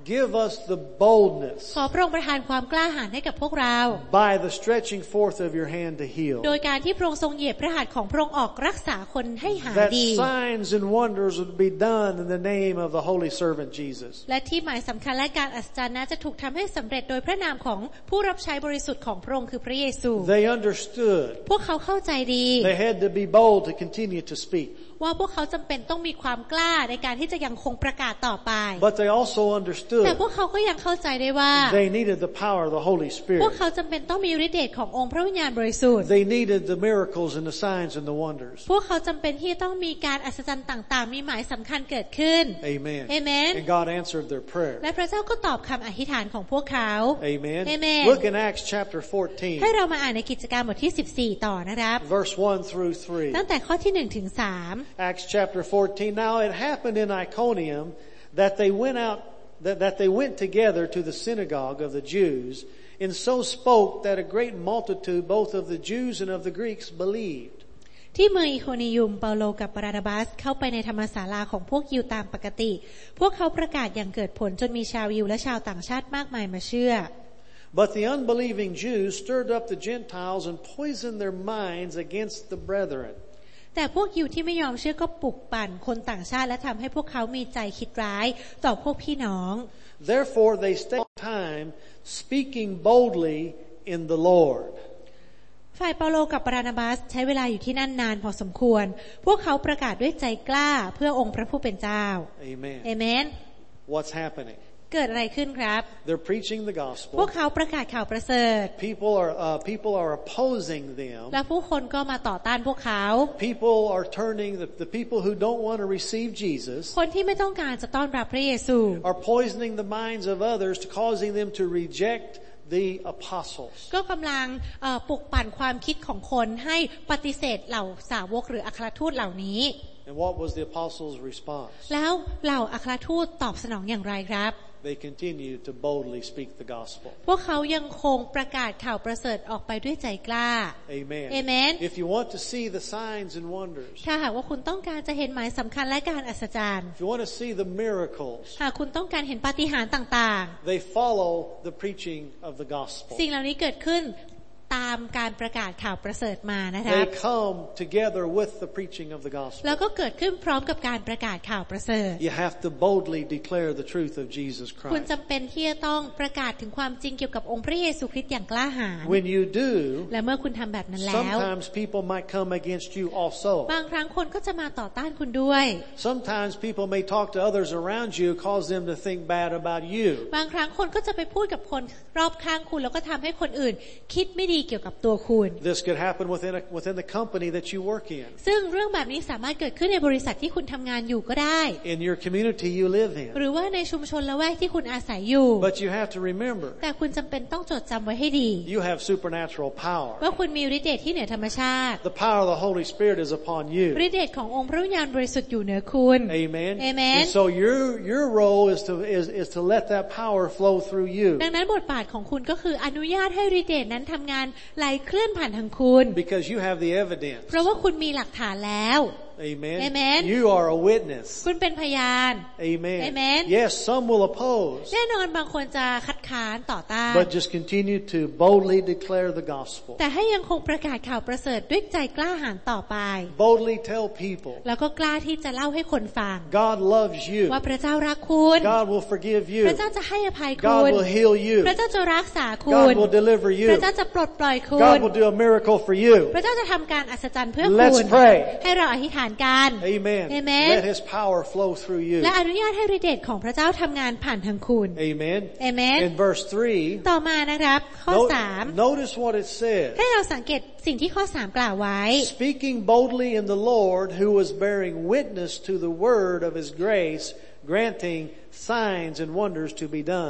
give us the boldness ขอพระองค์ประทานความกล้าหาญให้กับพวกเรา by the stretching forth of your hand to heal โดยการที่พระองค์ทรงเหยียดพระหัตถ์ของพระองค์ออกรักษาคนให้หายดี that signs and wonders would be done in the name of the holy servant Jesus และที่หมายสำคัญและการอัศจรรย์นั้นจะถูกทำให้สำเร็จโดยพระนามของผู้รับใช้บริสุทธิ์ของพระองค์คือพระเยซู they understood พวกเขาเข้าใจดี they had to be bold to continue to speak ว่าพวกเขาจำเป็นต้องมีความกล้าในการที่จะยังคงประกาศต่อไป but they also understood แต่พวกเขาก็ยังเข้าใจได้ว่า they needed the power of the Holy Spirit พวกเขาจำเป็นต้องมีฤทธิ์เดชขององค์พระวิญญาณบริสุทธิ์ they needed the miracles and the signs and the wonders พวกเขาจำเป็นที่ต้องมีการอัศจรรย์ต่างๆมีหมายสำคัญเกิดขึ้น Amen Amen and God answered their prayer และพระเจ้าก็ตอบคำอธิษฐานของพวกเขา Amen Amen look in Acts chapter fourteen ให้เรามาอ่านในกิจการบทที่สิบสี่ต่อนะครับ verse one through three ตั้งแต่ข้อที่หนึ่งถึงสาม Acts chapter fourteen now it happened in Iconium that they went out that, that they went together to the synagogue of the Jews and so spoke that a great multitude both of the Jews and of the Greeks believed ที่เมืองอิโคนิยุมเปาโลกับบานาบาสเข้าไปในธรรมศาลาของพวกยิวตามปกติพวกเขาประกาศอย่างเกิดผลจนมีชาวยิวและชาวต่างชาติมากมายมาเชื่อ But the unbelieving Jews stirred up the Gentiles and poisoned their minds against the brethren แต่พวกยิวที่ไม่ยอมเชื่อก็ปลุกปั่นคนต่างชาติและทำให้พวกเขามีใจคิดร้ายต่อพวกพี่น้อง Therefore they stayed time speaking boldly in the Lord ฝ่ายเปาโลกับบานาบาสใช้เวลาอยู่ที่นั่นนานพอสมควรพวกเขาประกาศด้วยใจกล้าเพื่อองค์พระผู้เป็นเจ้า Amen Amen What's happening เกิดอะไรขึ้นครับ They're preaching the gospel พวกเขาประกาศข่าวประเสริฐ People are uh, people are opposing them และผู้คนก็มาต่อต้านพวกเขา People are turning the, the people who don't want to receive Jesus คนที่ไม่ต้องการจะต้อนรับพระเยซู are poisoning the minds of others to causing them to reject the apostles ก็กำลังปลุกปั่นความคิดของคนให้ปฏิเสธเหล่าสาวกหรืออัครทูตเหล่านี้ And what was the apostles' response? แล้วเหล่าอัครทูตตอบสนองอย่างไรครับ They continue to boldly speak the gospel. พวกเขายังคงประกาศข่าวประเสริฐออกไปด้วยใจกล้า Amen. Amen. If you want to see the signs and wonders, ถ้าหากว่าคุณต้องการจะเห็นหมายสำคัญและการอัศจรรย์ if you want to see the miracles, หากคุณต้องการเห็นปาฏิหาริย์ต่าง they follow the preaching of the gospel. ๆสิ่งเหล่านี้เกิดขึ้นตามการประกาศข่าวประเสริฐมานะครับ They come together with the preaching of the gospel. แล้วก็เกิดขึ้นพร้อมกับการประกาศข่าวประเสริฐ You have to boldly declare the truth of Jesus คุณ Christ. จำเป็นที่จะต้องประกาศถึงความจริงเกี่ยวกับองค์พระเยซูคริสต์อย่างกล้าหาญ When you do, และเมื่อคุณทำแบบนั้นแล้ว sometimes people might come against you also. บางครั้งคนก็จะมาต่อต้านคุณด้วย Sometimes people may talk to others around you, cause them to think bad about you. บางครั้งคนก็จะไปพูดกับคนรอบข้างคุณแล้วก็ทำให้คนอื่นคิดไม่ดีเกี่ยวกับตัวคุณ This could happen within a, within the company that you work in. ซึ่งเรื่องแบบนี้สามารถเกิดขึ้นในบริษัทที่คุณทำงานอยู่ก็ได้ In your community you live in. หรือว่าในชุมชนละแวกที่คุณอาศัยอยู่ But you have to remember, แต่คุณจำเป็นต้องจดจำไว้ให้ดี you have supernatural power. ว่าคุณมีฤทธิ์เดชที่เหนือธรรมชาติ The power of the Holy Spirit is upon you. ฤทธิ์เดชขององค์พระวิญญาณบริสุทธิ์อยู่เหนือคุณ Amen. Amen. And so your your role is to is is to let that power flow through you. ดังนั้นบทบาทของคุณก็คืออนุญาตให้ฤทธิ์เดชนั้นทำงานไหลเคลื่อนผ่านทางคุณ Because you have the evidence. เพราะว่าคุณมีหลักฐานแล้ว Amen. Amen. You are a witness. คุณเป็นพยาน Amen. Amen. Yes, some will oppose. แน่นอนบางคนจะคัดค้านต่อต้าน But just continue to boldly declare the gospel. แต่ให้ยังคงประกาศข่าวประเสริฐด้วยใจกล้าหาญต่อไป Boldly tell people. แล้วก็กล้าที่จะเล่าให้คนฟัง God loves you. ว่าพระเจ้ารักคุณ God will forgive พระ you. เจ้าจะให้อภัยคุ God ณ will heal you. พระเจ้าจะรักษาคุ God ณ will deliver พระ you. เจ้าจะปลดปล่อยคุณ God will do a miracle for you. พระเจ้าจะทำการอัศจรรย์เพื่อ Let's คุณ pray. ให้เราอธิษฐานกัน Amen. Amen. Let His power flow through you. และอนุญาตให้ฤทธิ์เดชของพระเจ้าทำงานผ่านทางคุณ Amen. Amen. In verse three, ต่อมานะครับข้อ no- สาม notice what it says. ให้เราสังเกตสิ่งที่ข้อสามกล่าวไว้ Speaking boldly in the Lord, who was bearing witness to the word of His grace, granting signs and wonders to be done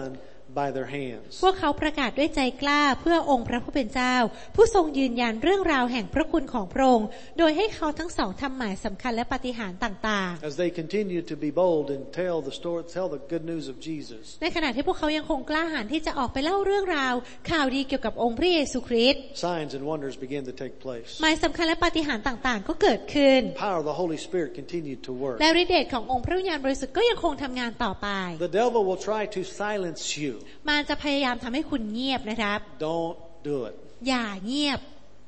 by their hands. พวกเขาประกาศด้วยใจกล้าเพื่อองค์พระผู้เป็นเจ้าผู้ทรงยืนยันเรื่องราวแห่งพระคุณของพระองค์โดยให้เขาทั้งสองทำหมายสำคัญและปาฏิหาริย์ต่างๆ As they continue to be bold and tell the story, tell the good news of Jesus. ในขณะที่พวกเขายังคงกล้าหาญที่จะออกไปเล่าเรื่องราวข่าวดีเกี่ยวกับองค์พระเยซูคริสต์ Signs and wonders begin to take place. หมายสำคัญและปาฏิหาริย์ต่างๆก็เกิดขึ้น The power of the Holy Spirit continued to work. และฤทธิ์เดชขององค์พระวิญญาณบริสุทธิ์ก็ยังคงทำงานต่อไป The devil will try to silence you. มันจะพยายามทำให้คุณเงียบนะครับ Don't do it. อย่าเงียบ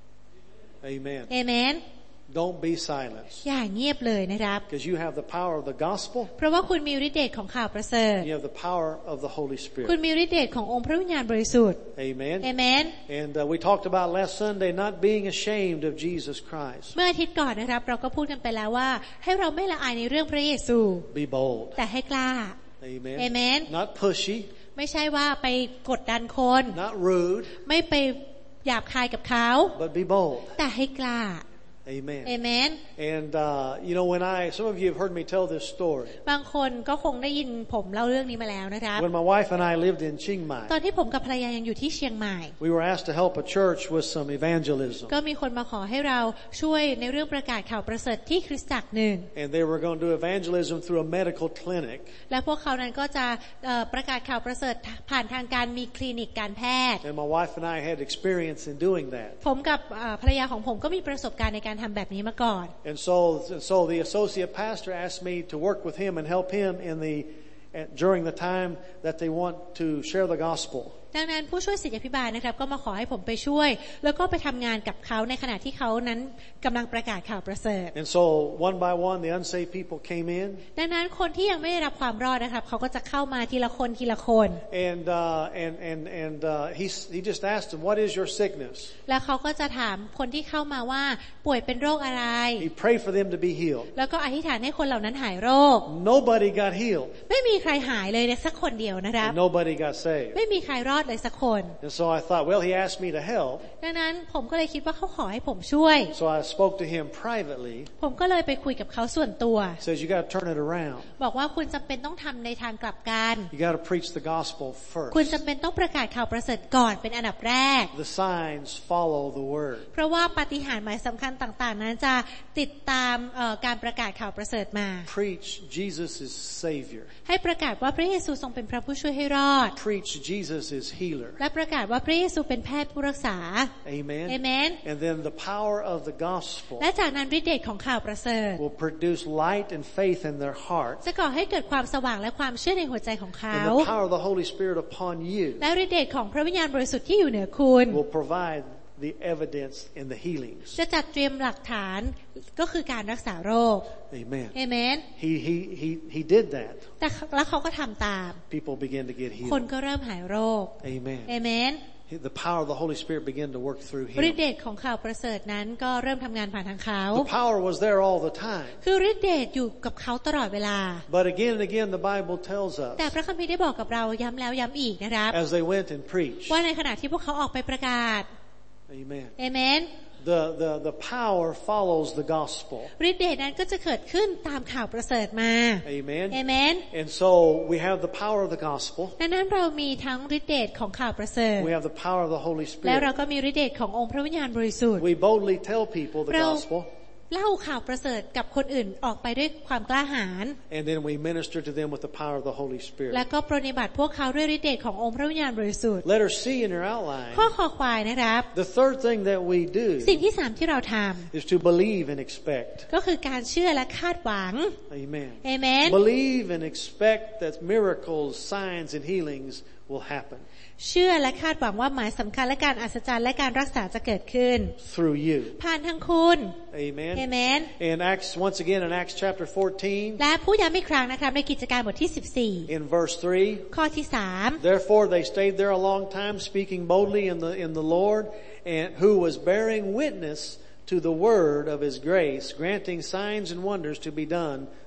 Amen. เอเมน Don't be silenced. อย่าเงียบเลยนะครับ Because you have the power of the gospel. เพราะว่าคุณมีฤทธิ์เดชของข่าวประเสริฐ You have the power of the Holy คุณ Spirit. มีฤทธิ์เดชขององค์พระวิญญาณบริสุทธิ์ Amen. เอเมน And uh, we talked about last Sunday not being ashamed of Jesus Christ. เมื่ออาทิตย์ก่อนนะครับเราก็พูดกันไปแล้วว่าให้เราไม่ละอายในเรื่องพระเยซู Be bold. แต่ให้กล้า Amen. Amen. Not pushy. ไม่ใช่ว่าไปกดดันคน Not rude. ไม่ไปหยาบคายกับเขา But be bold. แต่ให้กล้า Amen. เอเมน And uh, you know, when I, some of you have heard me tell this story. บางคนก็คงได้ยินผมเล่าเรื่องนี้มาแล้วนะครับ When my wife and I lived in Chiang ตอน Mai, ที่ผมกับภรรยายังอยู่ที่เชียงใหม่ we were asked to help a church with some evangelism. ก็มีคนมาขอให้เราช่วยในเรื่องประกาศข่าวประเสริฐที่คริสตจักรหนึ่ง And they were going to do evangelism through a medical clinic. และพวกเขานั้นก็จะเอ่อประกาศข่าวประเสริฐผ่านทางการมีคลินิกการแพทย์ And my wife and I had experience in doing that. ผมกับเอ่อภรรยาของผมก็มีประสบการณ์ในการทำแบบนี้มาก่อน And so, and so the associate pastor asked me to work with him and help him in the, during the time that they want to share the gospel. ดังนั้นผู้ช่วยศิษยาภิบาลนะครับก็มาขอให้ผมไปช่วยแล้วก็ไปทำงานกับเขาในขณะที่เขานั้นกำลังประกาศข่าวประเสริฐ And so one by one the unsaved people came in. ดังนั้นคนที่ยังไม่ได้รับความรอดนะครับเขาก็จะเข้ามาทีละคนทีละคน And uh, and and and uh, he he just asked them, "What is your sickness?" แล้วเขาก็จะถามคนที่เข้ามาว่าป่วยเป็นโรคอะไร He prayed for them to be healed. แล้วก็อธิษฐานให้คนเหล่านั้นหายโรค Nobody got healed. ไม่มีใครหายเลยเนี่ยสักคนเดียวนะครับ And nobody got saved. ไม่มีใครรอดเลยสักคน And so I thought, well, he asked me to help. ดังนั้นผมก็เลยคิดว่าเขาขอให้ผมช่วย So I spoke to him privately. ผมก็เลยไปคุยกับเขาส่วนตัว He says, "You got to turn it around. บอกว่าคุณจำเป็นต้องทำในทางกลับกัน You got to preach the gospel คุณ first. จำเป็นต้องประกาศข่าวประเสริฐก่อนเป็นอันดับแรก The signs follow the word. เพราะว่าปาฏิหาริย์หมายสำคัญต่างๆนั้นจะติดตามเอ่อการประกาศข่าวประเสริฐมา Preach Jesus is Savior. ให้ประกาศว่าพระเยซูทรงเป็นพระผู้ช่วยให้รอด Preach Jesus is healer. และประกาศว่าพระเยซูเป็นแพทย์ผู้รักษา Amen. เอเมน And then the power of the gospel และจากนั้นฤทธิ์เดชของข่าวประเสริฐ will produce light and faith in their heart. จะก่อให้เกิดความสว่างและความเชื่อในหัวใจของเขา And the power of the Holy Spirit upon you และฤทธิ์เดชของพระวิญญาณบริสุทธิ์ที่อยู่เหนือคุณ will provide the evidence in the healings. จะจัดเตรียมหลักฐานก็คือการรักษาโรค Amen. เอเมน He he he he did that. แต่แล้วเขาก็ทำตาม People began to get คน healed. ก็เริ่มหายโรค Amen. เอเมน The power of the Holy Spirit began to work through ฤท him. ธิ์เดชของข่าวประเสริฐนั้นก็เริ่มทำงานผ่านทางเขา The power was there all the time. คือฤทธิ์เดชอยู่กับเขาตลอดเวลา But again and again the Bible tells แต่ us พระคัมภีร์ได้บอกกับเราย้ำแล้วย้ำอีกนะครับ as they went and preached. ว่าในขณะที่พวกเขาออกไปประกาศ Amen. เอเมน The the the power follows the gospel. ฤทธิ์เดชนั้นก็จะเกิดขึ้นตามข่าวประเสริฐมา Amen. เอเมน And so we have the power of the gospel. ดังนั้นเรามีทั้งฤทธิ์เดชของข่าวประเสริฐ We have the power of the Holy แล้วเรา Spirit. ก็มีฤทธิ์เดชขององค์พระวิญญาณบริสุทธิ์ We boldly tell people the เรา gospel. เล่าข่าวประเสริฐกับคนอื่นออกไปด้วยความกล้าหาญ And then we minister to them with the power of the Holy และ Spirit. ก็ปรนนิบัติพวกเขาด้วยฤทธิ์เดชขององค์พระวิญญาณบริสุทธิ์ Letter C in your outline. ข้อคอควายนะครับ The third thing that we do สิ่งที่สามที่เราท is to believe and expect. ำก็คือการเชื่อและคาดหวัง Amen. เอเมน Believe and expect that miracles, signs, and healings will happen เชื่อและคาดหวังว่าหมายสำคัญและการอัศจรรย์และการรักษาจะเกิดขึ้น through you. ผ่านทางคุณ Amen. เอเมน In Acts, once again in Acts chapter fourteen, และผู้ย้ำอีกครั้งนะครับในกิจการบทที่สิบสี่ in verse three, ข้อที่สาม therefore they stayed there a long time, speaking boldly in the in the Lord, and who was bearing witness to the word of his grace, granting signs and wonders to be done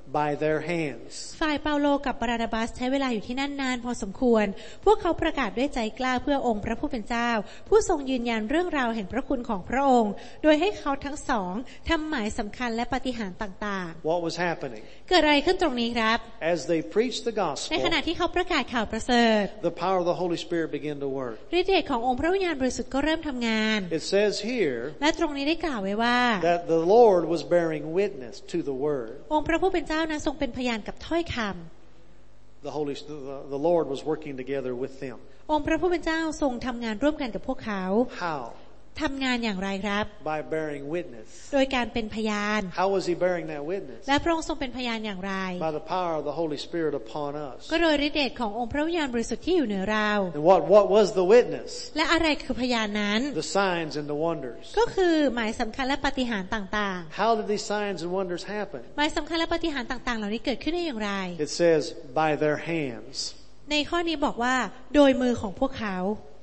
by their hands. ฝ่ายเปาโลกับบารานาบัสใช้เวลาอยู่ที่นั่นนานพอสมควรพวกเขาประกาศด้วยใจกล้าเพื่อองค์พระผู้เป็นเจ้าผู้ทรงยืนยันเรื่องราวแห่งพระคุณของพระองค์โดยให้เขาทั้งสองทำหมายสำคัญและปาฏิหาริย์ต่างๆ What was happening? เกิดอะไรขึ้นตรงนี้ครับ As they preached the gospel, ในขณะที่เขาประกาศข่าวประเสริฐ the power of the Holy Spirit began to work. ฤทธิ์เดชขององค์พระวิญญาณบริสุทธิ์ก็เริ่มทำงาน It says here และตรงนี้ได้กล่าวไว้ว่า that the Lord was bearing witness to the word. องค์พระผู้เป็นเจ้านั้นทรงเป็นพยานกับถ้อยคำ The Holy, the, the Lord was working together with them. องค์พระผู้เป็นเจ้าทรงทำงานร่วมกันกับพวกเขา How? ทำงานอย่างไรครับ By bearing witness. โดยการเป็นพยาน How was he bearing that witness? และพระองค์ทรงเป็นพยานอย่างไร By the power of the Holy Spirit upon us. ก็โดยฤทธิ์เดชขององค์พระวิญญาณบริสุทธิ์ที่อยู่เหนือเรา And what, what was the witness? และอะไรคือพยานนั้น The signs and the wonders. ก็คือหมายสำคัญและปาฏิหาริย์ต่าง How did these signs and wonders happen? ๆหมายสำคัญและปาฏิหาริย์ต่างๆเหล่านี้เกิดขึ้นได้อย่างไร It says, by their hands. ในข้อนี้บอกว่าโดยมือของพวกเขา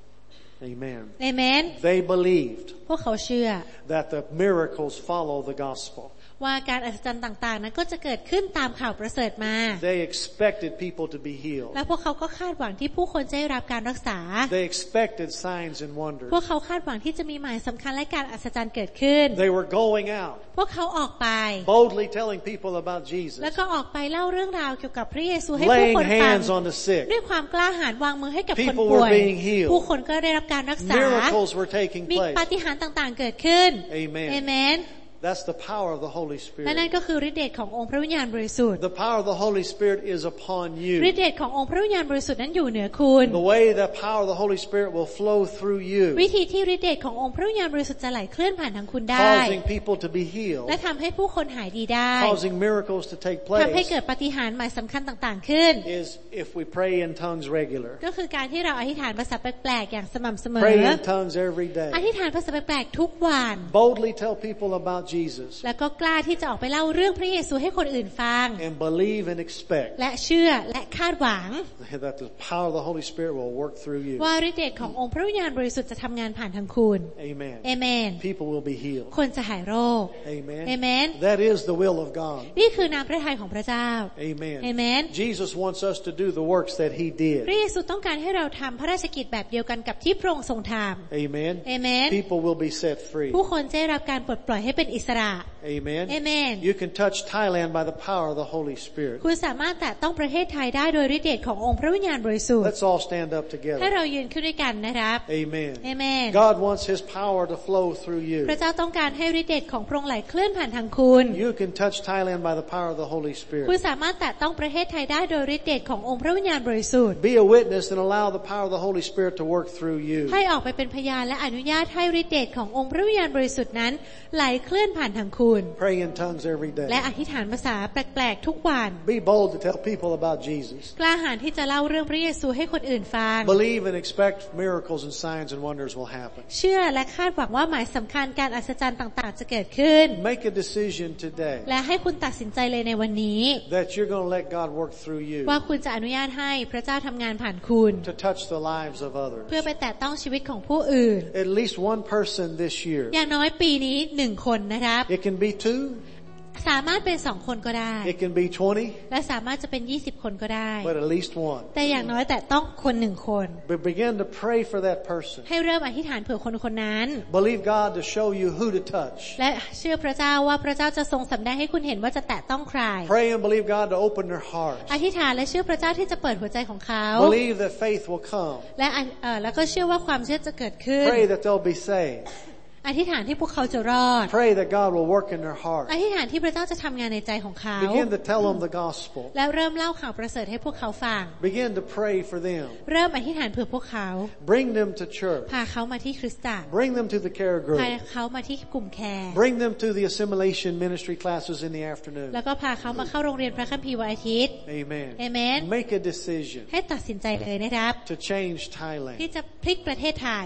Amen. เอเมน They believed พวกเขาเชื่อ that the miracles follow the gospel. ว่าการอัศจรรย์ต่างๆนั้นก็จะเกิดขึ้นตามข่าวประเสริฐมา They expected people to be healed. และพวกเขาก็คาดหวังที่ผู้คนจะได้รับการรักษา They expected signs and wonders. พวกเขาคาดหวังที่จะมีหมายสำคัญและการอัศจรรย์เกิดขึ้น They were going out, พวกเขาออกไป boldly telling people about Jesus, แล้วก็ออกไปเล่าเรื่องราวเกี่ยวกับพระเยซูให้ผู้ laying คนฟัง hands on the sick. ด้วยความกล้าหาญวางมือให้กับคน People ป่วย were being healed. ผู้คนก็ได้รับการรักษา Miracles were taking มี place. ปาฏิหาริย์ต่างๆเกิดขึ้น Amen. เอเมน That's the power of the Holy และนั่น Spirit. ก็คือฤทธิ์เดชขององค์พระวิญญาณบริสุทธิ์ The power of the Holy Spirit is upon ฤท you. ธิ์เดชขององค์พระวิญญาณบริสุทธิ์นั้นอยู่เหนือคุณ The way the power of the Holy Spirit will flow through วิ you, ธีที่ฤทธิ์เดชขององค์พระวิญญาณบริสุทธิ์จะไหลเคลื่อนผ่านทางคุณได้ causing people to be healed, และทำให้ผู้คนหายดีได้ causing miracles to take ทำให้ place, เกิดปาฏิหาริย์หมายสำคัญต่างๆขึ้น is if we pray in tongues regular. ก็คือการที่เราอธิษฐานภาษาแปลกๆอย่างสม่ำเสมอ Pray in tongues every อ day. ธิษฐานภาษาแปลกๆทุกวัน Boldly tell people about Jesus แล้วก็กล้าที่จะออกไปเล่าเรื่องพระเยซูให้คนอื่นฟัง and believe and expect และเชื่อและคาดหวัง that the power of the Holy Spirit will work through you. ว่าฤทธิ์เดชขององค์พระวิญญาณบริสุทธิ์จะทำงานผ่านทางคุณ Amen. เอเมน People will be healed. คนจะหายโรค Amen. Amen. That is the will of God. นี่คือน้ำพระทัยของพระเจ้า Amen. Amen. Jesus wants us to do the works that He พระ did. เยซูต้องการให้เราทำพระราชกิจแบบเดียวกันกับที่พระองค์ทรงทำ Amen. Amen. People will be set free. ผู้คนจะได้รับการปลดปล่อยให้เป็นอิสระ Amen. Amen. You can touch Thailand by the power of the Holy Spirit. คุณสามารถแตะต้องประเทศไทยได้โดยฤทธิ์เดชขององค์พระวิญญาณบริสุทธิ์ Let's all stand up ให้ together. เรายืนขึ้นด้วยกันนะครับ Amen. Amen. God wants His power to flow through พระ you. เจ้าต้องการให้ฤทธิ์เดชของพระองค์ไหลเคลื่อนผ่านทางคุณ You can touch Thailand by the power of the Holy คุณ Spirit. สามารถแตะต้องประเทศไทยได้โดยฤทธิ์เดชขององค์พระวิญญาณบริสุทธิ์ Be a witness and allow the power of the Holy Spirit to work through you. ให้ออกไปเป็นพยานและอนุญาตให้ฤทธิ์เดชขององค์พระวิญญาณบริสุทธิ์นั้นไหลเคลื่อนผ่านทางคุณ Pray in tongues every และ day. อธิษฐานภาษาแปลกๆทุกวัน Be bold to tell people about Jesus. กล้าหาญที่จะเล่าเรื่องพระเยซูให้คนอื่นฟัง Believe and expect miracles and signs and wonders will happen. เชื่อและคาดหวังว่าหมายสำคัญการอัศจรรย์ต่างๆจะเกิดขึ้น Make a decision today และให้คุณตัดสินใจเลยในวันนี้ that you're going to let God work through you ว่าคุณจะอนุญาตให้พระเจ้าทำงานผ่านคุณ to touch the lives of others. เพื่อไปแตะต้องชีวิตของผู้อื่น At least one person this year. อย่างน้อยปีนี้หนึ่งคนนะครับ It can be two. สามารถเป็นสองคนก็ได้ It can be twenty. และสามารถจะเป็นยี่สิบคนก็ได้ But at least one. แต่อย่างน้อยแต่ต้องคนหนึ่งคน But begin to pray for that person. ให้เริ่มอธิษฐานเผื่อคนคนนั้น Believe God to show you who to touch. และเชื่อพระเจ้าว่าพระเจ้าจะทรงสำแดงให้คุณห็นว่าจะแตะต้องใคร Pray and believe God to open their heart. อธิษฐานและเชื่อพระเจ้าที่จะเปิดหัวใจของเขา Believe that faith will come. และเอ่อแล้วก็เชื่อว่าความเชื่อจะเกิดขึ้น Pray that they'll be saved. อธิษฐานที่พวกเขาจะรอด Pray that God will work in their heart. อธิษฐานที่พระเจ้าจะทำงานในใจของเขา Begin to tell them the gospel. แล้วเริ่มเล่าข่าวประเสริฐให้พวกเขาฟัง Begin to pray for them. เริ่มอธิษฐานเผื่อพวกเขา Bring them to church. พาเขามาที่คริสตจักร Bring them to the care พา group. เขามาที่กลุ่มแคร์ Bring them to the assimilation ministry classes in the afternoon. แล้วก็พาเขามาเข้าโรงเรียนพระคัมภีร์วันอาทิตย์ Amen. Amen. Make a decision ให้ตัดสินใจเลยนะครับ to change Thailand. ที่จะพลิกประเทศไทย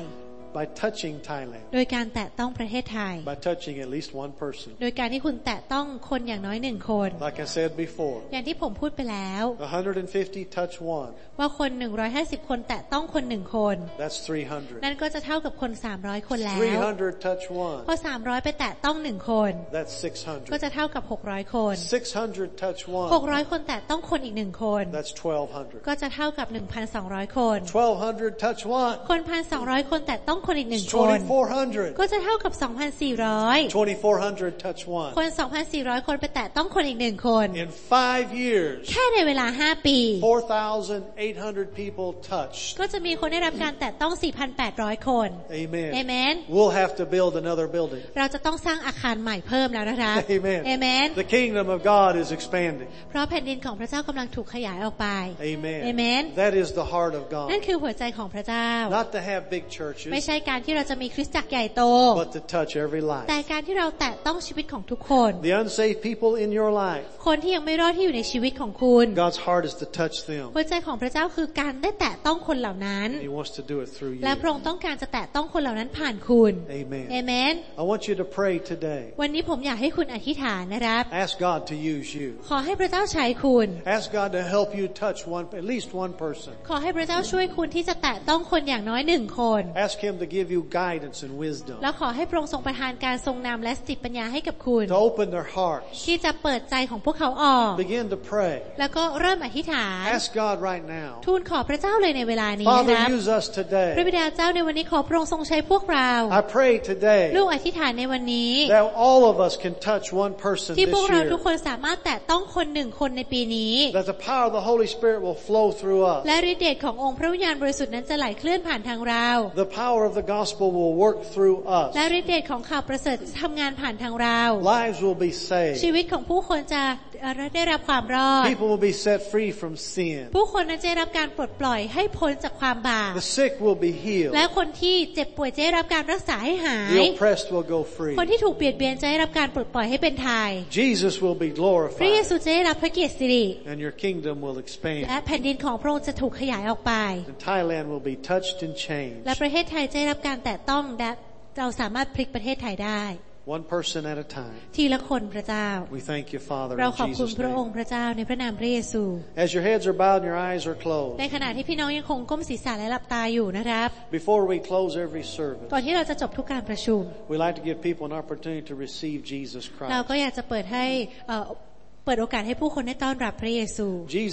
by touching Thailand. โดยการแตะต้องประเทศไทย By touching at least one person. โดยการที่คุณแตะต้องคนอย่างน้อยหนึ่งคน Like I said before. อย่างที่ผมพูดไปแล้ว one hundred fifty touch one. ว่าคนหนึ่งร้อยห้าสิบคนแตะต้องคนหนึ่งคน That's three hundred. นั่นก็จะเท่ากับคนสามร้อยคนแล้ว three hundred touch one. พอสามร้อยไปแตะต้องหนึ่งคน That's six ก็ hundred. จะเท่ากับหกร้อยคน six hundred touch หก one. ร้อยคนแตะต้องคนอีกหนึ่งคน That's twelve hundred. ก็จะเท่ากับ หนึ่งพันสองร้อย คน twelve hundred touch one. คน หนึ่งพันสองร้อย คนแตะต้องคนอีกหนึ่งคน twenty-four hundred. ก็จะเท่ากับ สองพันสี่ร้อย twenty-four hundred touch one. คน สองพันสี่ร้อย คนไปแตะต้องคนอีกหนึ่งคน In five years, แค่ในเวลาห้าปี four thousand eight hundred people touched. ก็จะมีคนได้รับการแตะต้อง สี่พันแปดร้อย คน Amen. Amen. We'll have to build another building. เราจะต้องสร้างอาคารใหม่เพิ่มแล้วนะคะ Amen. Amen. The kingdom of God is expanding. เพราะแผ่นดินของพระเจ้ากำลังถูกขยายออกไป Amen. Amen. That is the heart of God. นั่นคือหัวใจของพระเจ้า Not to have big churches, ไม่ใช่การที่เราจะมีคริสตจักรใหญ่โต but to touch every life. แต่การที่เราแตะต้องชีวิตของทุกคน The unsaved people in your life, คนที่ยังไม่รอดที่อยู่ในชีวิตของคุณ God's heart is to touch them. หัวใจของพระเจ้าคือการได้แตะต้องคนเหล่านั้น He wants to do it through you. และพระองค์ต้องการจะแตะต้องคนเหล่านั้นผ่านคุณ Amen. Amen. I want you to pray today. วันนี้ผมอยากให้คุณอธิษฐานนะครับ Ask God to use you. ขอให้พระเจ้าใช้คุณ Ask God to help you touch one, at least one person. ขอให้พระเจ้าช่วยคุณที่จะแตะต้องคนอย่างน้อยหนึ่งคน Ask Him to give you guidance and wisdom. แล้วขอให้พระองค์ทรงประทานการทรงนำและสติปัญญาให้กับคุณ To open their hearts. ที่จะเปิดใจของพวกเขาออก Begin to pray. แล้วก็เริ่มอธิษฐาน Ask God right now. ทูลขอพระเจ้าเลยในเวลานี้นะ Father, ครับ use us today. พระบิดาเจ้าในวันนี้ขอพระองค์ทรงใช้พวกเรา I pray today ลูกอธิษฐานในวันนี้ that all of us can touch one person ที่พวก this เราทุก year. คนสามารถแตะต้องคนหนึ่งคนในปีนี้ That the power of the Holy Spirit will flow through us. และฤทธิ์เดชขององค์พระวิญญาณบริสุทธิ์นั้นจะไหลเคลื่อนผ่านทางเรา The power of the gospel will work through us. และฤทธิ์เดชของข่าวประเสริฐจะทำงานผ่านทางเรา Lives will be ชี saved. วิตของผู้คนจะเอ่อได้รับความรอด People will be set free from sin. ผู้คนนั้นจะได้รับการปลดปล่อยให้พ้นจากความบาป The sick will be healed. และคนที่เจ็บป่วยจะได้รับการรักษาให้หาย The oppressed will go free. คนที่ถูกเบียดเบียนจะได้รับการปลดปล่อยให้เป็นไทย Jesus will be พระเย glorified. ซูจะได้รับพระเกียรติสิริ And your kingdom will และ expand. แผ่นดินของพระองค์จะถูกขยายออกไป And Thailand will be touched and changed. และประเทศไทยจะได้รับการแตะต้องและเราสามารถพลิกประเทศไทยได้ One person at a time. ทีละคนพระเจ้า We thank you, Father, เรา in ขอบคุณ Jesus' พระองค์ name. พระเจ้าในพระนามพระเยซู As your heads are bowed and your eyes are ใน closed, ขณะที่พี่น้องยังคงก้มศีรษะและหลับตาอยู่นะครับ before we close every service, ก่อนที่เราจะจบทุกการประชุม we like to give people an opportunity to receive Jesus เรา Christ. ก็อยากจะเปิดให้เอ่อเปิดโอกาสให้ผู้คนได้ต้อนรับพระเยซู Jesus